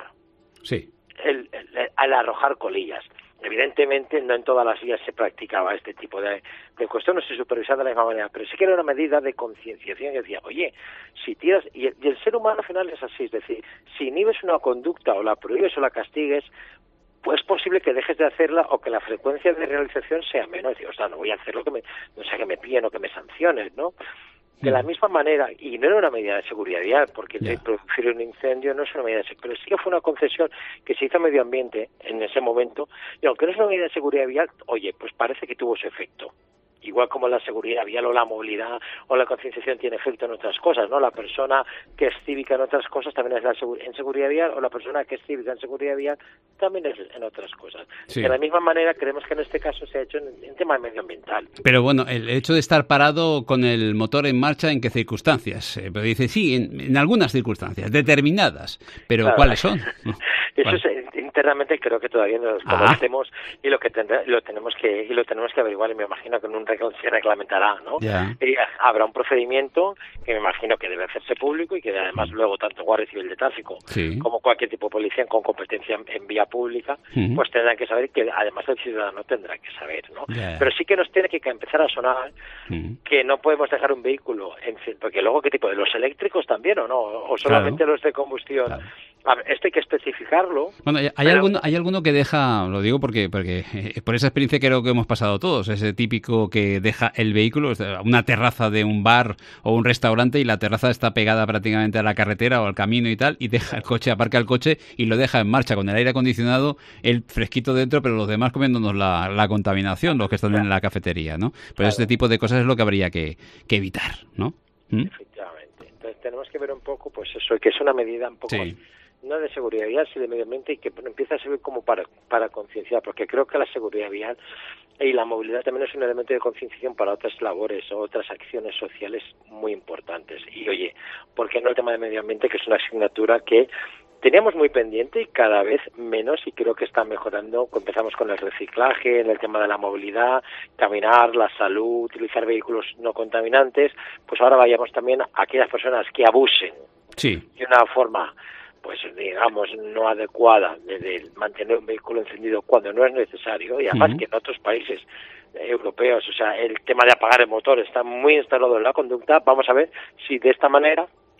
al arrojar colillas. Evidentemente no en todas las vías se practicaba este tipo de cuestión, no se supervisaba de la misma manera, pero sí que era una medida de concienciación que decía, oye, si tiras, y el ser humano al final es así, es decir, si inhibes una conducta o la prohíbes o la castigues, pues es posible que dejes de hacerla o que la frecuencia de realización sea menor. O sea, no voy a hacerlo no sea que me pillen o que me sancionen, ¿no? De la misma manera, y no era una medida de seguridad vial, porque producir un incendio no es una medida de seguridad, pero sí que fue una concesión que se hizo a medio ambiente en ese momento, y aunque no es una medida de seguridad vial, oye, pues parece que tuvo su efecto. Igual como la seguridad vial o la movilidad o la concienciación tiene efecto en otras cosas, ¿no? La persona que es cívica en otras cosas también es en seguridad vial, o la persona que es cívica en seguridad vial también es en otras cosas. Sí. De la misma manera, creemos que en este caso se ha hecho en tema medioambiental. Pero bueno, el hecho de estar parado con el motor en marcha, ¿en qué circunstancias? Pero dice, sí, en algunas circunstancias, determinadas. Pero claro. ¿Cuáles son? Eso es, internamente creo que todavía no lo conocemos y lo tenemos que averiguar, y me imagino que en un se reglamentará, ¿no? Y habrá un procedimiento que me imagino que debe hacerse público y que además luego tanto Guardia Civil de Tráfico como cualquier tipo de policía con competencia en vía pública pues tendrán que saber, que además el ciudadano tendrá que saber, ¿no? Pero sí que nos tiene que empezar a sonar que no podemos dejar un vehículo porque luego qué tipo, de los eléctricos también o no, o solamente los de combustión. A ver, esto hay que especificarlo. Bueno, hay alguno que deja, lo digo porque por esa experiencia creo que hemos pasado todos, ese típico que deja el vehículo, una terraza de un bar o un restaurante, y la terraza está pegada prácticamente a la carretera o al camino y tal, y deja el coche, aparca el coche y lo deja en marcha con el aire acondicionado, el fresquito dentro, pero los demás comiéndonos la contaminación, los que están en la cafetería, ¿no? Pues este tipo de cosas es lo que habría que evitar, ¿no? Efectivamente. Entonces tenemos que ver un poco, pues eso, que es una medida un poco... no de seguridad vial, sino de medio ambiente, y que empieza a servir como para concienciar, porque creo que la seguridad vial y la movilidad también es un elemento de concienciación para otras labores o otras acciones sociales muy importantes. Y oye, ¿por qué no el tema de medio ambiente, que es una asignatura que teníamos muy pendiente y cada vez menos, y creo que está mejorando? Empezamos con el reciclaje, en el tema de la movilidad, caminar, la salud, utilizar vehículos no contaminantes, pues ahora vayamos también a aquellas personas que abusen de una forma, pues digamos, no adecuada de mantener un vehículo encendido cuando no es necesario, y además que en otros países europeos, o sea, el tema de apagar el motor está muy instalado en la conducta. Vamos a ver si de esta manera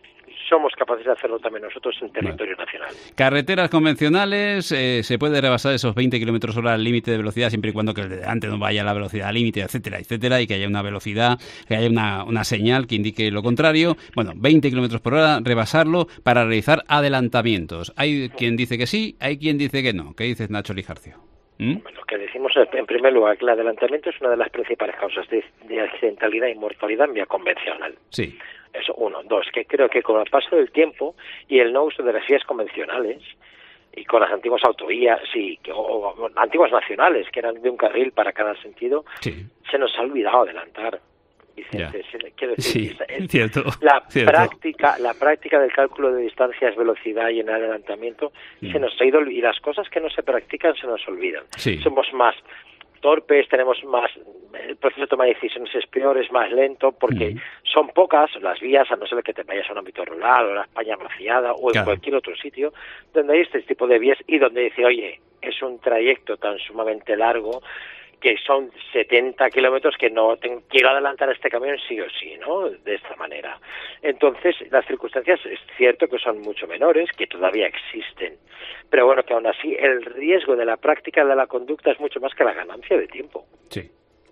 somos capaces de hacerlo también nosotros en territorio nacional. Carreteras convencionales, se puede rebasar esos 20 km/h al límite de velocidad siempre y cuando que el de delante no vaya a la velocidad límite, etcétera, etcétera, y que haya una velocidad, que haya una señal que indique lo contrario. Bueno, 20 km/h, rebasarlo para realizar adelantamientos. Hay quien dice que sí, hay quien dice que no. ¿Qué dices, Nacho Lijarcio? Lo que decimos en primer lugar, que el adelantamiento es una de las principales causas de accidentalidad y mortalidad en vía convencional. Sí. Eso, 1. 2, que creo que con el paso del tiempo y el no uso de las vías convencionales y con las antiguas autovías o antiguas nacionales, que eran de un carril para cada sentido, se nos ha olvidado adelantar. Vicente, quiero decir, cierto. La práctica del cálculo de distancias, velocidad y en el adelantamiento se nos ha ido, y las cosas que no se practican se nos olvidan. Somos más torpes, tenemos más, el proceso de toma de decisiones es peor, es más lento, porque son pocas las vías, a no ser que te vayas a un ámbito rural o a la España vaciada o en cualquier otro sitio donde hay este tipo de vías y donde dice, oye, es un trayecto tan sumamente largo que son 70 kilómetros que no quiero adelantar este camión sí o sí, ¿no? De esta manera. Entonces, las circunstancias es cierto que son mucho menores, que todavía existen, pero bueno, que aún así el riesgo de la práctica de la conducta es mucho más que la ganancia de tiempo. Sí.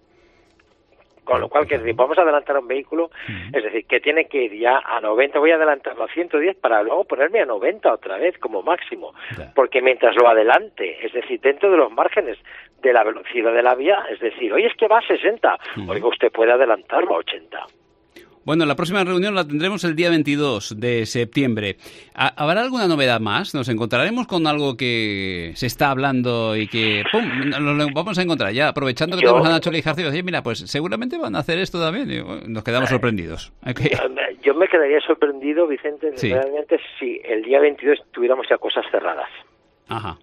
Con lo cual, que vamos a adelantar un vehículo, es decir, que tiene que ir ya a 90, voy a adelantarlo a 110 para luego ponerme a 90 otra vez como máximo, porque mientras lo adelante, es decir, dentro de los márgenes de la velocidad de la vía, es decir, oye, es que va a 60, oiga, usted puede adelantarlo a 80. Bueno, la próxima reunión la tendremos el día 22 de septiembre. ¿Habrá alguna novedad más? ¿Nos encontraremos con algo que se está hablando y que ¡pum! Lo vamos a encontrar ya, aprovechando que tenemos a Nacho Lijarcio? Oye, mira, pues seguramente van a hacer esto también. Y nos quedamos sorprendidos. Okay. Yo me quedaría sorprendido, Vicente, realmente si el día 22 tuviéramos ya cosas cerradas. Ajá.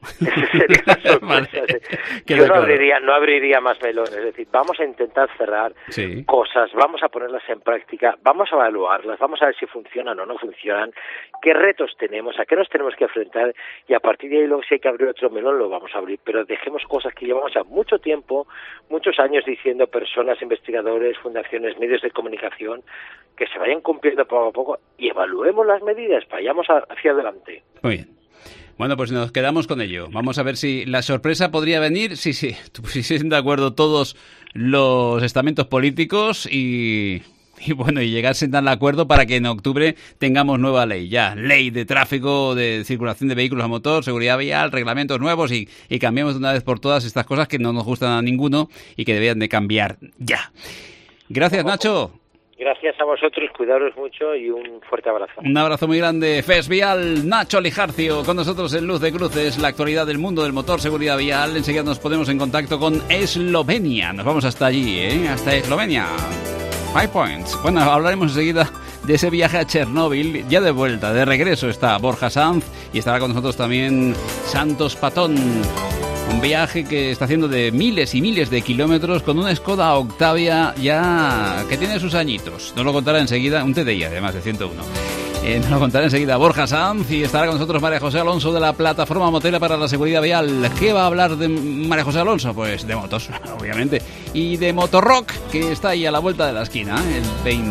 Vale. Yo no abriría más melones, es decir, vamos a intentar cerrar cosas, vamos a ponerlas en práctica, vamos a evaluarlas, vamos a ver si funcionan o no funcionan, qué retos tenemos, a qué nos tenemos que enfrentar, y a partir de ahí luego si hay que abrir otro melón lo vamos a abrir, pero dejemos cosas que llevamos ya mucho tiempo, muchos años diciendo personas, investigadores, fundaciones, medios de comunicación, que se vayan cumpliendo poco a poco y evaluemos las medidas, vayamos hacia adelante. Muy bien. Bueno, pues nos quedamos con ello. Vamos a ver si la sorpresa podría venir, si se sienten de acuerdo todos los estamentos políticos y llegarse al acuerdo para que en octubre tengamos nueva ley. Ya, ley de tráfico, de circulación de vehículos a motor, seguridad vial, reglamentos nuevos y cambiemos de una vez por todas estas cosas que no nos gustan a ninguno y que deberían de cambiar ya. Gracias, Nacho. Gracias a vosotros, cuidaros mucho y un fuerte abrazo. Un abrazo muy grande. FES Vial, Nacho Lijarcio, con nosotros en Luz de Cruces, la actualidad del mundo del motor, seguridad vial. Enseguida nos ponemos en contacto con Eslovenia. Nos vamos hasta allí, hasta Eslovenia. 5 Points. Bueno, hablaremos enseguida de ese viaje a Chernóbil. Ya de vuelta, de regreso está Borja Sanz y estará con nosotros también Santos Patón. Un viaje que está haciendo de miles y miles de kilómetros con una Skoda Octavia ya que tiene sus añitos. Nos lo contará enseguida, un TDI además de 101. Nos lo contará enseguida Borja Sanz y estará con nosotros María José Alonso de la Plataforma Motera para la Seguridad Vial. ¿Qué va a hablar de María José Alonso? Pues de motos, obviamente. Y de Motorrock, que está ahí a la vuelta de la esquina. El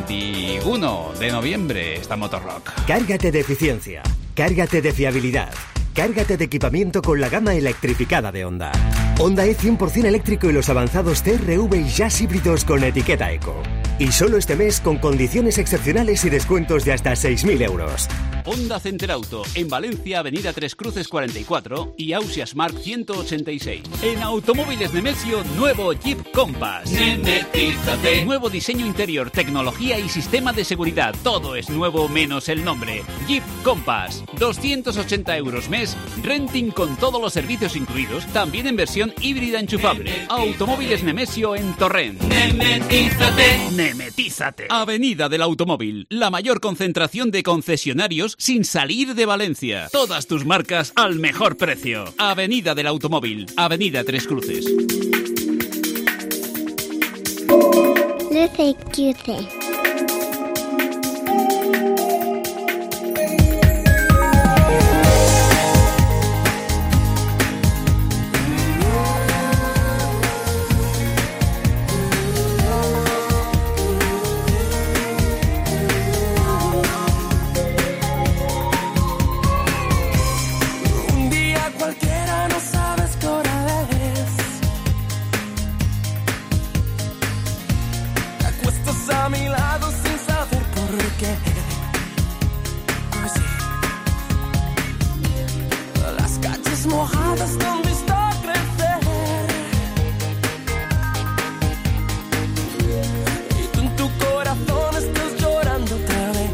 21 de noviembre está Motorrock. Cárgate de eficiencia, cárgate de fiabilidad. Cárgate de equipamiento con la gama electrificada de Honda. Honda E 100% eléctrico y los avanzados CR-V y Jazz híbridos con etiqueta Eco. Y solo este mes con condiciones excepcionales y descuentos de hasta 6.000 euros. Honda Center Auto, en Valencia, Avenida Tres Cruces 44 y Ausias Mark 186. En Automóviles Nemesio, nuevo Jeep Compass. Nemetízate. Nuevo diseño interior, tecnología y sistema de seguridad. Todo es nuevo menos el nombre. Jeep Compass, 280 euros mes, renting con todos los servicios incluidos, también en versión híbrida enchufable. Automóviles Nemesio en Torrent. Nemetízate. Avenida del Automóvil, la mayor concentración de concesionarios sin salir de Valencia. Todas tus marcas al mejor precio. Avenida del Automóvil, Avenida Tres Cruces. Luce Cruce. flores mojadas que han visto crecer. Y tú en tu corazón estás llorando otra vez.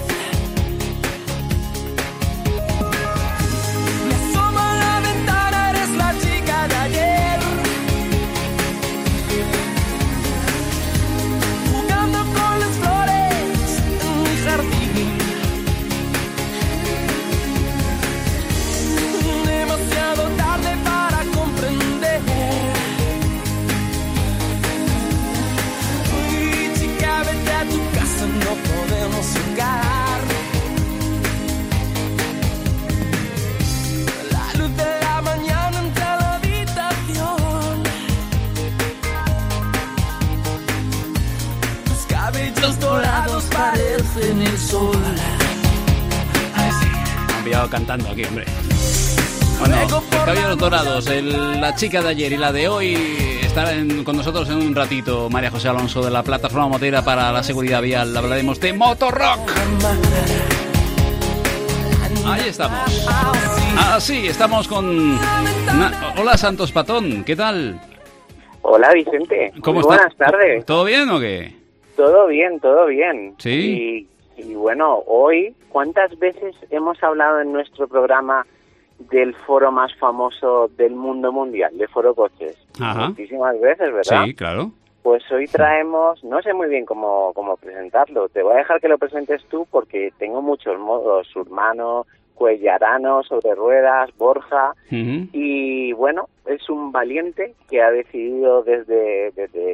Me asomo a la ventana, eres la chica de ayer. Jugando con las flores en mi jardín. Demasiado tarde para comprender. Uy, chica, vete a tu casa, no podemos jugar. La luz de la mañana entra a la habitación. Tus cabellos dorados parecen el sol. Han pillado cantando aquí, hombre. Bueno, los cabellos dorados, la chica de ayer y la de hoy estarán con nosotros en un ratito. María José Alonso de la Plataforma Motera para la Seguridad Vial. Hablaremos de Motorrock. Ahí estamos. Sí, estamos con... Hola, Santos Patón, ¿qué tal? Hola, Vicente. ¿Cómo estás? Buenas tardes. ¿Todo bien o qué? Todo bien, todo bien. Sí. Y bueno, hoy, ¿cuántas veces hemos hablado en nuestro programa del foro más famoso del mundo mundial, de Foro Coches? Ajá. Muchísimas veces, ¿verdad? Sí, claro. Pues hoy traemos, no sé muy bien cómo presentarlo, te voy a dejar que lo presentes tú porque tengo muchos modos, Urmano, Cuellarano, Sobre Ruedas, Borja, y bueno, es un valiente que ha decidido desde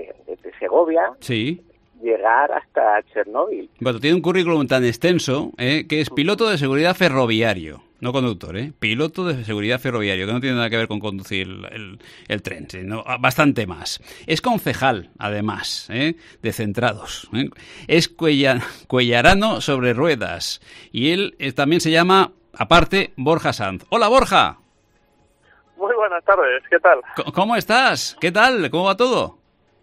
Segovia llegar hasta Chernóbil. Bueno, tiene un currículum tan extenso que es piloto de seguridad ferroviario. No conductor, piloto de seguridad ferroviario, que no tiene nada que ver con conducir el tren, sino bastante más. Es concejal, además, de Centrados. Es cuellarano sobre ruedas. Y él también se llama, aparte, Borja Sanz. ¡Hola, Borja! Muy buenas tardes, ¿qué tal? ¿Cómo estás? ¿Qué tal? ¿Cómo va todo?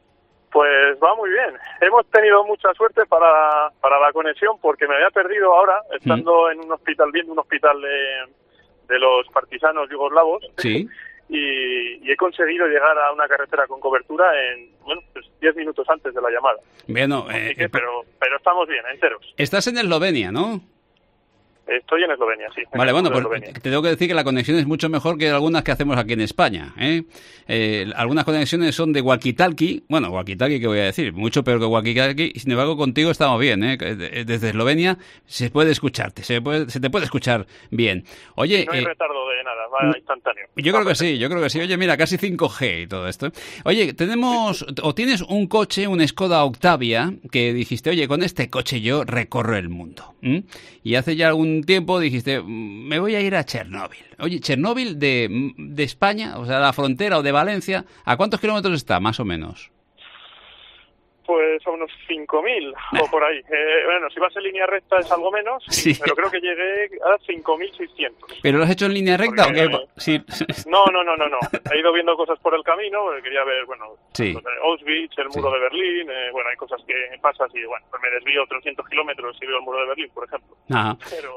Pues va muy bien. Hemos tenido mucha suerte para la conexión porque me había perdido ahora, estando en un hospital, viendo un hospital de los partisanos yugoslavos. Sí. Y he conseguido llegar a una carretera con cobertura en, 10 minutos antes de la llamada. Bueno, pero estamos bien, enteros. Estás en Eslovenia, ¿no? Estoy en Eslovenia, sí. Vale, bueno, pues te tengo que decir que la conexión es mucho mejor que algunas que hacemos aquí en España. Algunas conexiones son de walkie-talkie. Bueno, walkie-talkie, ¿qué voy a decir? Mucho peor que walkie-talkie. Sin embargo, contigo estamos bien, Desde Eslovenia se puede escucharte, se te puede escuchar bien. Oye, no hay retardo de nada, va instantáneo. Yo creo que sí. Oye, mira, casi 5G y todo esto. Oye, tienes un coche, un Skoda Octavia, que dijiste, oye, con este coche yo recorro el mundo. Y hace ya algún tiempo dijiste, me voy a ir a Chernóbil. Oye, Chernóbil de España, o sea, la frontera o de Valencia, ¿a cuántos kilómetros está, más o menos? Pues a unos 5.000 o por ahí. Si vas en línea recta es algo menos, pero creo que llegué a 5.600. ¿Pero lo has hecho en línea recta o qué? Sí. No. He ido viendo cosas por el camino, quería ver, Auschwitz, el muro de Berlín, hay cosas que pasas y, pues me desvío 300 kilómetros y veo el muro de Berlín, por ejemplo. Ajá.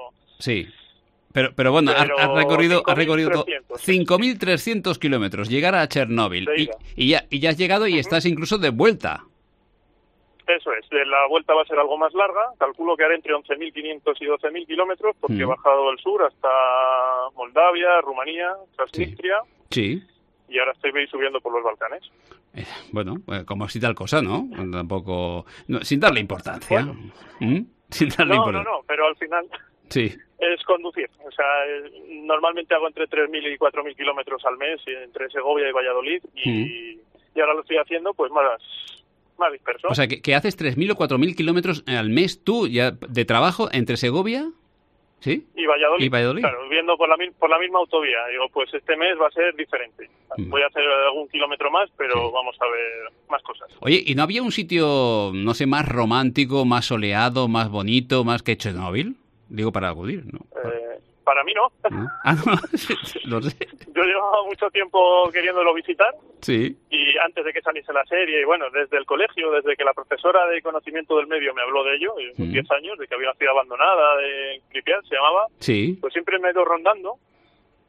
Pero bueno, has recorrido 5.300 kilómetros, llegar a Chernóbil y ya has llegado y estás incluso de vuelta. Eso es, la vuelta va a ser algo más larga, calculo que haré entre 11.500 y 12.000 kilómetros porque he bajado del sur hasta Moldavia, Rumanía, Transnistria y ahora estoy subiendo por los Balcanes. Como si tal cosa, ¿no? Tampoco, sin darle importancia. Sin darle importancia. No, pero al final es conducir. O sea, normalmente hago entre 3.000 y 4.000 kilómetros al mes entre Segovia y Valladolid y ahora lo estoy haciendo pues más disperso. O sea, que haces 3.000 o 4.000 kilómetros al mes tú ya de trabajo entre Segovia, ¿sí? Y Valladolid. Claro, viendo por la misma autovía. Digo, pues este mes va a ser diferente. Voy a hacer algún kilómetro más, pero vamos a ver más cosas. Oye, ¿y no había un sitio, no sé, más romántico, más soleado, más bonito, más que Chernóbil? Digo, para acudir, ¿no? Para mí no. No, lo sé. Yo llevaba mucho tiempo queriéndolo visitar. Sí. Y antes de que saliese la serie, y desde el colegio, desde que la profesora de conocimiento del medio me habló de ello, unos 10 años, de que había una ciudad abandonada de Pripyat, se llamaba. Sí. Pues siempre me he ido rondando.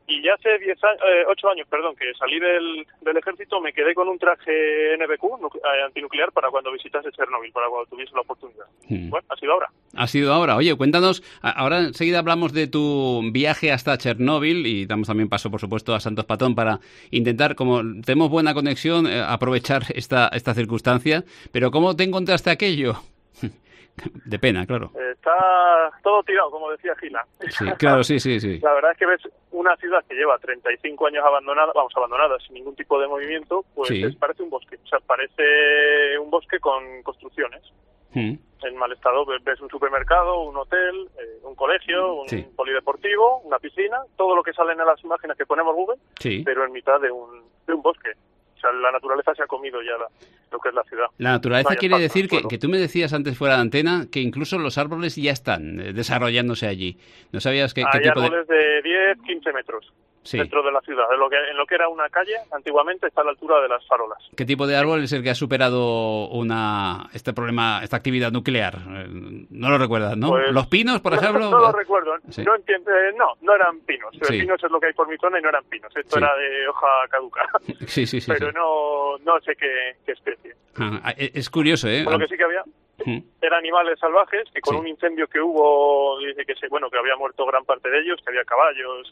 Y ya hace 8 años, que salí del ejército, me quedé con un traje NBQ, antinuclear, para cuando visitase Chernóbil, para cuando tuviese la oportunidad. Bueno, ha sido ahora. Ha sido ahora. Oye, cuéntanos, ahora enseguida hablamos de tu viaje hasta Chernóbil y damos también paso, por supuesto, a Santos Patón para intentar, como tenemos buena conexión, aprovechar esta circunstancia. Pero ¿cómo te encontraste aquello? De pena, claro. Está todo tirado, como decía Gila. Sí, claro, sí. La verdad es que ves una ciudad que lleva 35 años abandonada, sin ningún tipo de movimiento, pues parece un bosque. O sea, parece un bosque con construcciones. En mal estado. Ves un supermercado, un hotel, un colegio, un polideportivo, una piscina, todo lo que sale en las imágenes que ponemos Google, pero en mitad de un bosque. O sea, la naturaleza se ha comido ya lo que es la ciudad. La naturaleza quiere decir que tú me decías antes fuera de antena que incluso los árboles ya están desarrollándose allí. ¿No sabías qué tipo árboles de 10, 15 metros dentro de la ciudad. En lo que era una calle, antiguamente está a la altura de las farolas. ¿Qué tipo de árbol es el que ha superado este problema, esta actividad nuclear? No lo recuerdas, ¿no? Pues, ¿Los pinos, por ejemplo? No lo recuerdo. Sí. No eran pinos. Pinos es lo que hay por mi zona y no eran pinos. Esto era de hoja caduca. Sí. Pero no sé qué especie. Es curioso, ¿eh? Lo que sí que había eran animales salvajes que con un incendio que hubo, dice que había muerto gran parte de ellos, que había caballos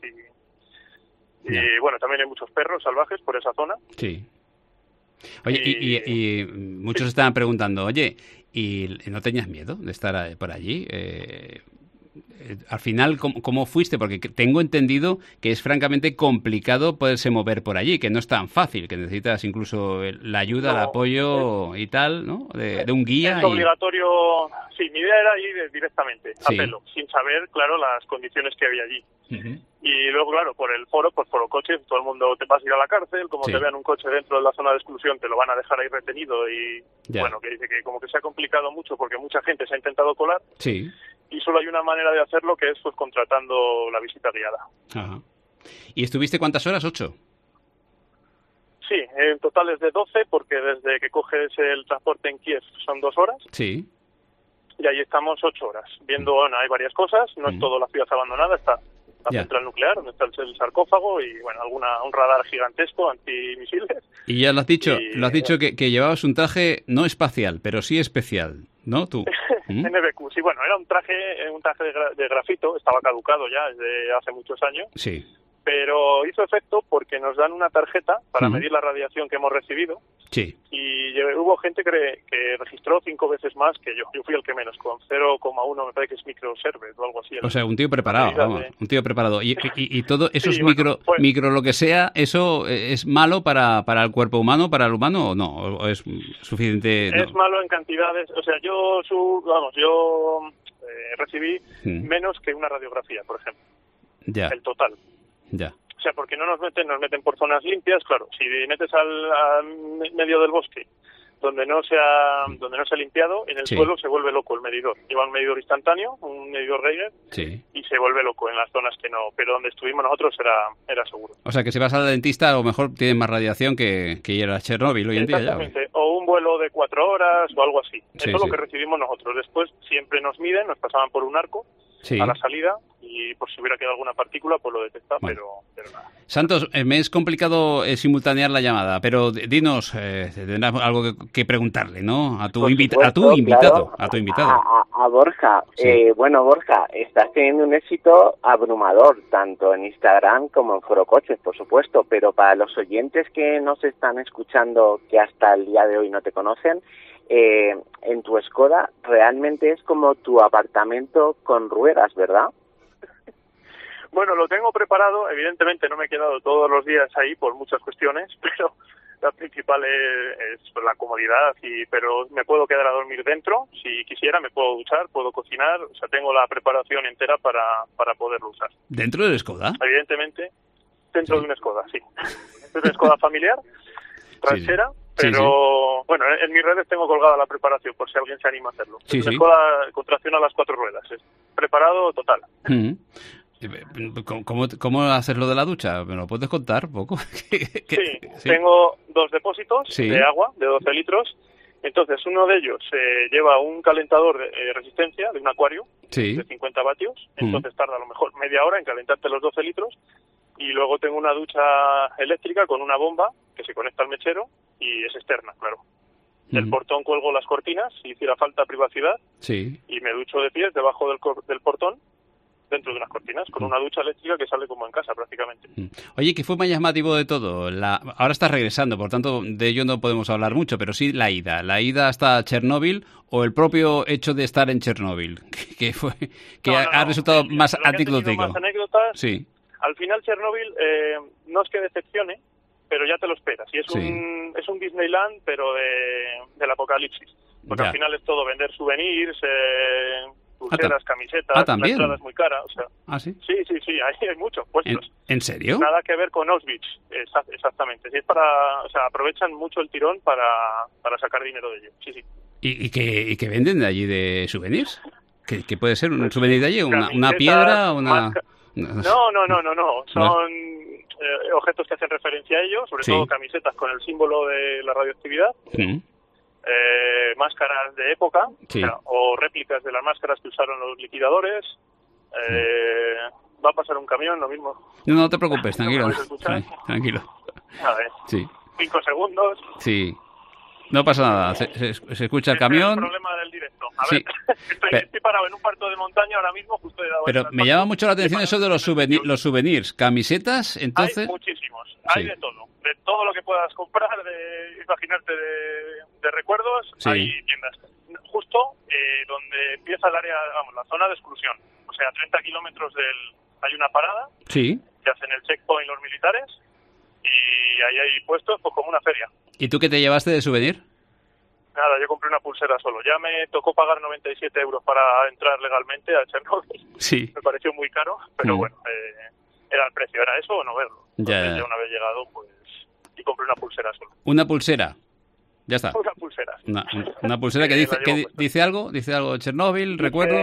y bueno, también hay muchos perros salvajes por esa zona. Sí. Oye, y muchos estaban preguntando, oye, ¿y no tenías miedo de estar por allí? Al final, ¿cómo fuiste? Porque tengo entendido que es francamente complicado poderse mover por allí, que no es tan fácil, que necesitas incluso la ayuda, el apoyo y tal, ¿no? De un guía. Es obligatorio. Sí, mi idea era ir directamente, a pelo, sin saber, claro, las condiciones que había allí. Y luego, claro, por el foro, pues por los coches, todo el mundo te vas a ir a la cárcel, como te vean un coche dentro de la zona de exclusión, te lo van a dejar ahí retenido y, bueno, que dice que como que se ha complicado mucho porque mucha gente se ha intentado colar. Sí. Y solo hay una manera de hacerlo, que es pues contratando la visita guiada. Ajá. ¿Y estuviste cuántas horas? 8. Sí, en total es de 12, porque desde que coges el transporte en Kiev son 2 horas. Sí. Y ahí estamos 8 horas, viendo, bueno, hay varias cosas, no es todo la ciudad abandonada, está la central nuclear, donde está el sarcófago y, bueno, un radar gigantesco antimisiles. Y ya lo has dicho que llevabas un traje no espacial, pero sí especial, ¿no? Tú. NBQ, sí, bueno, era un traje de grafito, estaba caducado ya desde hace muchos años. Sí. Pero hizo efecto porque nos dan una tarjeta para medir la radiación que hemos recibido. Sí. Y hubo gente que registró 5 veces más que yo. Yo fui el que menos, con 0,1, me parece que es microsievert o algo así. O sea, un tío preparado, vamos, un tío preparado. Y todo eso es micro lo que sea, ¿eso es malo para el cuerpo humano, para el humano o no? ¿O es suficiente? Es malo en cantidades. O sea, yo recibí menos que una radiografía, por ejemplo. Ya. El total. Ya. O sea, porque nos meten por zonas limpias, claro. Si metes al medio del bosque, donde no se ha limpiado, en el suelo se vuelve loco el medidor. Lleva un medidor instantáneo, un medidor Geiger, y se vuelve loco en las zonas que no. Pero donde estuvimos nosotros era seguro. O sea, que si vas al dentista, a lo mejor tienes más radiación que ir a Chernóbil hoy en día. Exactamente. O un vuelo de 4 horas o algo así. Eso es lo que recibimos nosotros. Después siempre nos miden, nos pasaban por un arco a la salida, y por si hubiera quedado alguna partícula, pues lo detecta, pero nada. Santos, me es complicado simultanear la llamada, pero dinos, tendrás algo que preguntarle, ¿no? A tu invitado. A Borja. Sí. Bueno, Borja, estás teniendo un éxito abrumador, tanto en Instagram como en Foro Coches, por supuesto, pero para los oyentes que nos están escuchando, que hasta el día de hoy no te conocen, en tu Skoda realmente es como tu apartamento con ruedas, ¿verdad? Bueno, lo tengo preparado. Evidentemente no me he quedado todos los días ahí por muchas cuestiones, pero la principal es la comodidad, pero me puedo quedar a dormir dentro. Si quisiera me puedo duchar, puedo cocinar. O sea, tengo la preparación entera para poderlo usar. ¿Dentro del Skoda? Evidentemente, dentro de un Skoda, sí. Es una Skoda familiar, ranchera. Pero, bueno, en mis redes tengo colgada la preparación por si alguien se anima a hacerlo. Es una Skoda con tracción a las 4 ruedas. Es preparado total. ¿Cómo haces lo de la ducha? ¿Me lo puedes contar un poco? Sí, tengo 2 depósitos de agua de 12 litros. Entonces, uno de ellos lleva un calentador de resistencia de un acuario de 50 vatios. Entonces, tarda a lo mejor media hora en calentarte los 12 litros. Y luego tengo una ducha eléctrica con una bomba que se conecta al mechero y es externa, claro. Del portón cuelgo las cortinas si hiciera falta privacidad y me ducho de pies debajo del portón dentro de unas cortinas con una ducha eléctrica que sale como en casa prácticamente. Oye, ¿qué fue más llamativo de todo? Ahora estás regresando, por tanto de ello no podemos hablar mucho, pero sí la ida hasta Chernóbil o el propio hecho de estar en Chernóbil, que ha resultado más anecdótico. Más anécdotas. Sí. Al final Chernóbil no es que decepcione, pero ya te lo esperas. Y es un Disneyland, pero del apocalipsis. Porque al final es todo vender souvenirs, pulseras, camisetas, la entrada es muy cara. O sea, ¿sí? Sí, hay muchos puestos. ¿En serio? Nada que ver con Auschwitz, exactamente. Sí, es aprovechan mucho el tirón para sacar dinero de ello. Sí. ¿Y qué venden de allí de souvenirs? ¿Qué puede ser un souvenir de allí? ¿Una piedra? No. Son objetos que hacen referencia a ellos, sobre todo camisetas con el símbolo de la radioactividad, máscaras de época, o réplicas de las máscaras que usaron los liquidadores. Va a pasar un camión, lo mismo. No te preocupes, tranquilo. Tranquilo. A ver, 5 segundos. Sí. No pasa nada, se escucha el camión. Es el problema del directo. A ver, estoy parado en un parto de montaña ahora mismo, justo he dado. Pero me llama mucho la atención eso de los souvenirs. ¿Camisetas, entonces? Hay muchísimos, hay de todo. De todo lo que puedas comprar, imaginarte de recuerdos, hay tiendas. Justo donde empieza el área, la zona de exclusión. O sea, a 30 kilómetros hay una parada. Sí. Que hacen el checkpoint los militares. Y ahí hay puestos pues como una feria. ¿Y tú qué te llevaste de souvenir? Nada, yo compré una pulsera solo. Ya me tocó pagar 97 euros para entrar legalmente a Chernóbil. Sí. Me pareció muy caro, pero bueno, era el precio. ¿Era eso o no verlo? Ya una vez llegado, pues... Y compré una pulsera solo. ¿Una pulsera? Ya está. Una pulsera. Una pulsera que dice algo. ¿Dice algo de Chernóbil? ¿Recuerdo?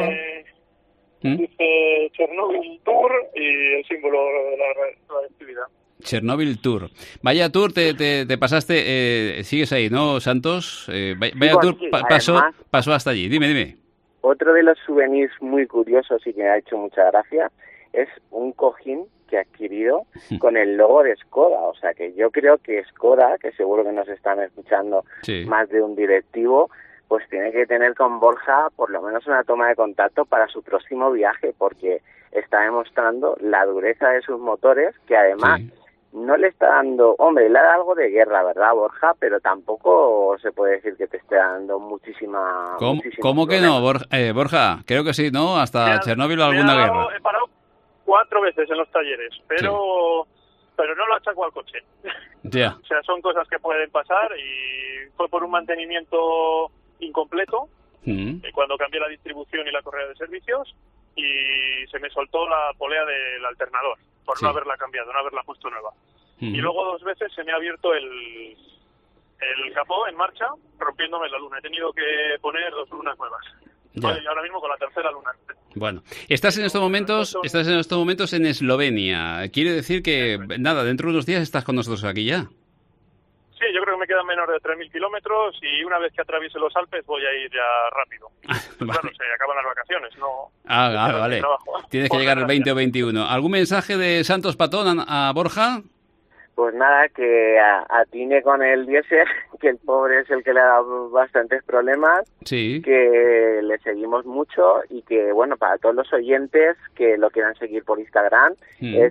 Dice Chernóbil Tour y el símbolo de la radioactividad. Chernóbil Tour. Vaya tour te pasaste, sigues ahí, ¿no, Santos? Vaya tour pasó hasta allí. Dime. Otro de los souvenirs muy curiosos y que me ha hecho mucha gracia es un cojín que he adquirido con el logo de Skoda. O sea que yo creo que Skoda, que seguro que nos están escuchando más de un directivo, pues tiene que tener con Borja por lo menos una toma de contacto para su próximo viaje, porque está demostrando la dureza de sus motores, que además... No le está dando... Hombre, le da algo de guerra, ¿verdad, Borja? Pero tampoco se puede decir que te esté dando muchísima... ¿Cómo que no, Borja? Creo que sí, ¿no? Hasta Chernóbil o alguna guerra. He parado 4 veces en los talleres, pero no lo achaco al coche. Ya. O sea, son cosas que pueden pasar y fue por un mantenimiento incompleto cuando cambié la distribución y la correa de servicios y se me soltó la polea del alternador. Por no haberla cambiado, no haberla puesto nueva. Y luego 2 veces se me ha abierto el capó en marcha, rompiéndome la luna. He tenido que poner 2 lunas nuevas. Y ahora mismo con la tercera luna. Bueno, estás en estos momentos en Eslovenia. Quiere decir que, nada, dentro de unos días estás con nosotros aquí ya. Sí, yo creo que me quedan menos de 3.000 kilómetros y una vez que atraviese los Alpes voy a ir ya rápido. Claro, se acaban las vacaciones, ¿no? Vale. Tienes que llegar el 20 o 21. ¿Algún mensaje de Santos Patón a Borja? Pues nada, que atine con el diésel, que el pobre es el que le ha dado bastantes problemas, que le seguimos mucho y que, bueno, para todos los oyentes que lo quieran seguir por Instagram, es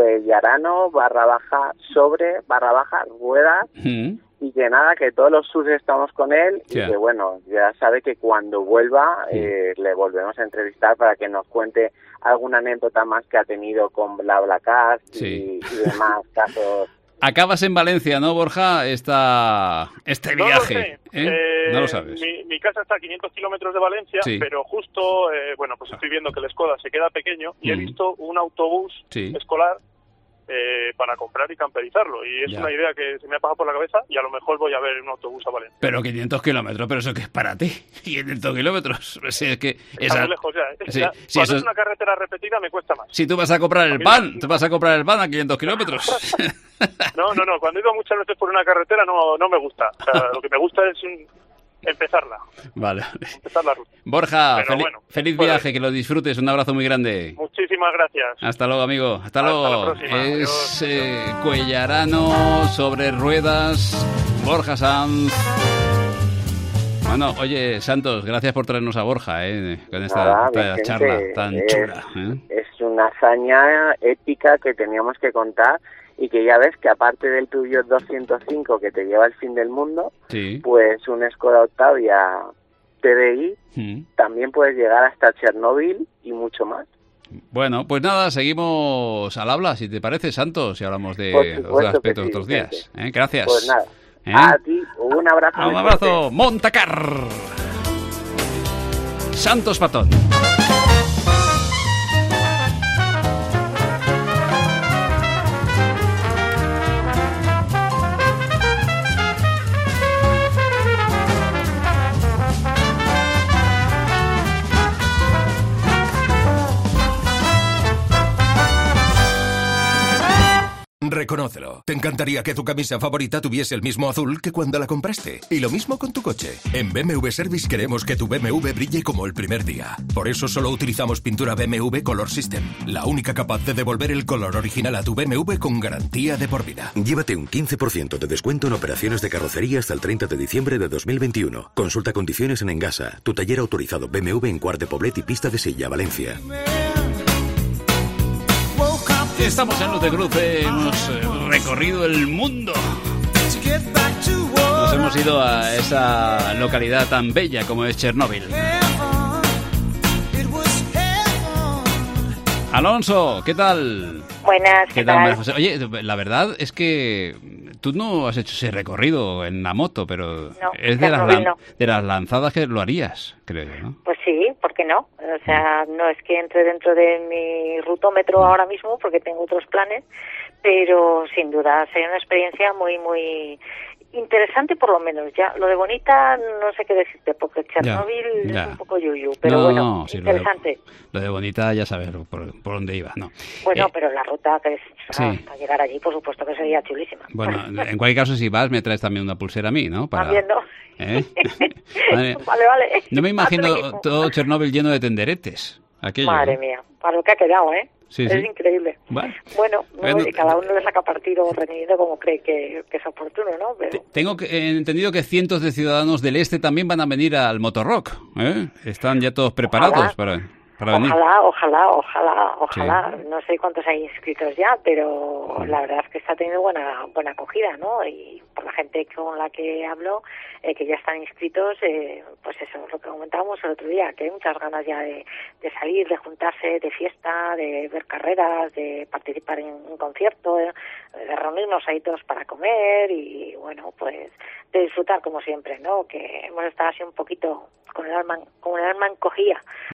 cuellarano_sobre_ruedas y que nada, que todos los subs estamos con él y que, bueno, ya sabe que cuando vuelva le volvemos a entrevistar para que nos cuente alguna anécdota más que ha tenido con BlaBlaCar y demás casos. Acabas en Valencia, ¿no, Borja? Este viaje. No lo sabes. Mi casa está a 500 kilómetros de Valencia, pero justo, pues estoy viendo que el Skoda se queda pequeño y he visto un autobús escolar para comprar y camperizarlo. Y es una idea que se me ha pasado por la cabeza y a lo mejor voy a ver un autobús a Valencia. Pero 500 kilómetros, ¿pero eso qué es para ti? 500 kilómetros. Sí, es que está muy lejos ya, cuando es una carretera repetida me cuesta más. Si tú vas a comprar el pan, a 500 kilómetros. No, cuando he ido muchas veces por una carretera no me gusta. O sea, lo que me gusta es empezarla. Vale. Empezar la ruta. Borja, feliz viaje, que lo disfrutes. Un abrazo muy grande. Muchísimas gracias. Hasta luego, amigo. Hasta luego. La próxima. Es cuellarano sobre ruedas, Borja Sanz. Bueno, oye, Santos, gracias por traernos a Borja, con esta charla tan chula. Es una hazaña épica que teníamos que contar y que ya ves que aparte del Peugeot 205 que te lleva al fin del mundo, pues un Skoda Octavia TDI también puedes llegar hasta Chernóbil y mucho más. Bueno, pues nada, seguimos al habla, si te parece, Santos, y hablamos de otros aspectos otros días. Gracias. Pues nada. A ti, un abrazo. Un abrazo, Montacar. Santos Patón. Reconócelo. Te encantaría que tu camisa favorita tuviese el mismo azul que cuando la compraste. Y lo mismo con tu coche. En BMW Service queremos que tu BMW brille como el primer día. Por eso solo utilizamos pintura BMW Color System, la única capaz de devolver el color original a tu BMW con garantía de por vida. Llévate un 15% de descuento en operaciones de carrocería hasta el 30 de diciembre de 2021. Consulta condiciones en Engasa, tu taller autorizado BMW en Quart de Poblet y Pista de Silla, Valencia. Estamos en Luz de Cruce, hemos recorrido el mundo. Nos hemos ido a esa localidad tan bella como es Chernóbil. Alonso, ¿qué tal? Buenas, ¿qué tal, María José? Oye, la verdad es que tú no has hecho ese recorrido en la moto, pero no, es de las lanzadas que lo harías, creo, ¿no? Pues sí, ¿por qué no? O sea, no es que entre dentro de mi rutómetro ahora mismo, porque tengo otros planes, pero sin duda sería una experiencia muy, muy interesante, por lo menos. Ya lo de bonita no sé qué decirte, porque Chernóbil es un poco yuyu, pero sí, interesante. Lo de bonita ya sabes por dónde iba, ¿no? Bueno, pero la ruta que es hasta llegar allí, por supuesto que sería chulísima. Bueno, en cualquier caso, si vas, me traes también una pulsera a mí, ¿no? También, ¿no? Vale. No me imagino todo Chernóbil lleno de tenderetes. Aquello, Madre mía, para lo que ha quedado, ¿eh? Sí, es increíble. Bueno, cada uno le saca partido rendido como cree que es oportuno, ¿no? Pero... Tengo entendido que cientos de ciudadanos del este también van a venir al Motorrock, ¿eh? Están ya todos preparados para venir. Ojalá. No sé cuántos hay inscritos ya, pero la verdad es que está teniendo buena acogida, ¿no? Y por la gente con la que hablo, que ya están inscritos, pues eso es lo que comentábamos el otro día, que hay muchas ganas ya de salir, de juntarse, de fiesta, de ver carreras, de participar en un concierto, de reunirnos ahí todos para comer y, bueno, pues de disfrutar como siempre, ¿no? Que hemos estado así un poquito con el alma encogida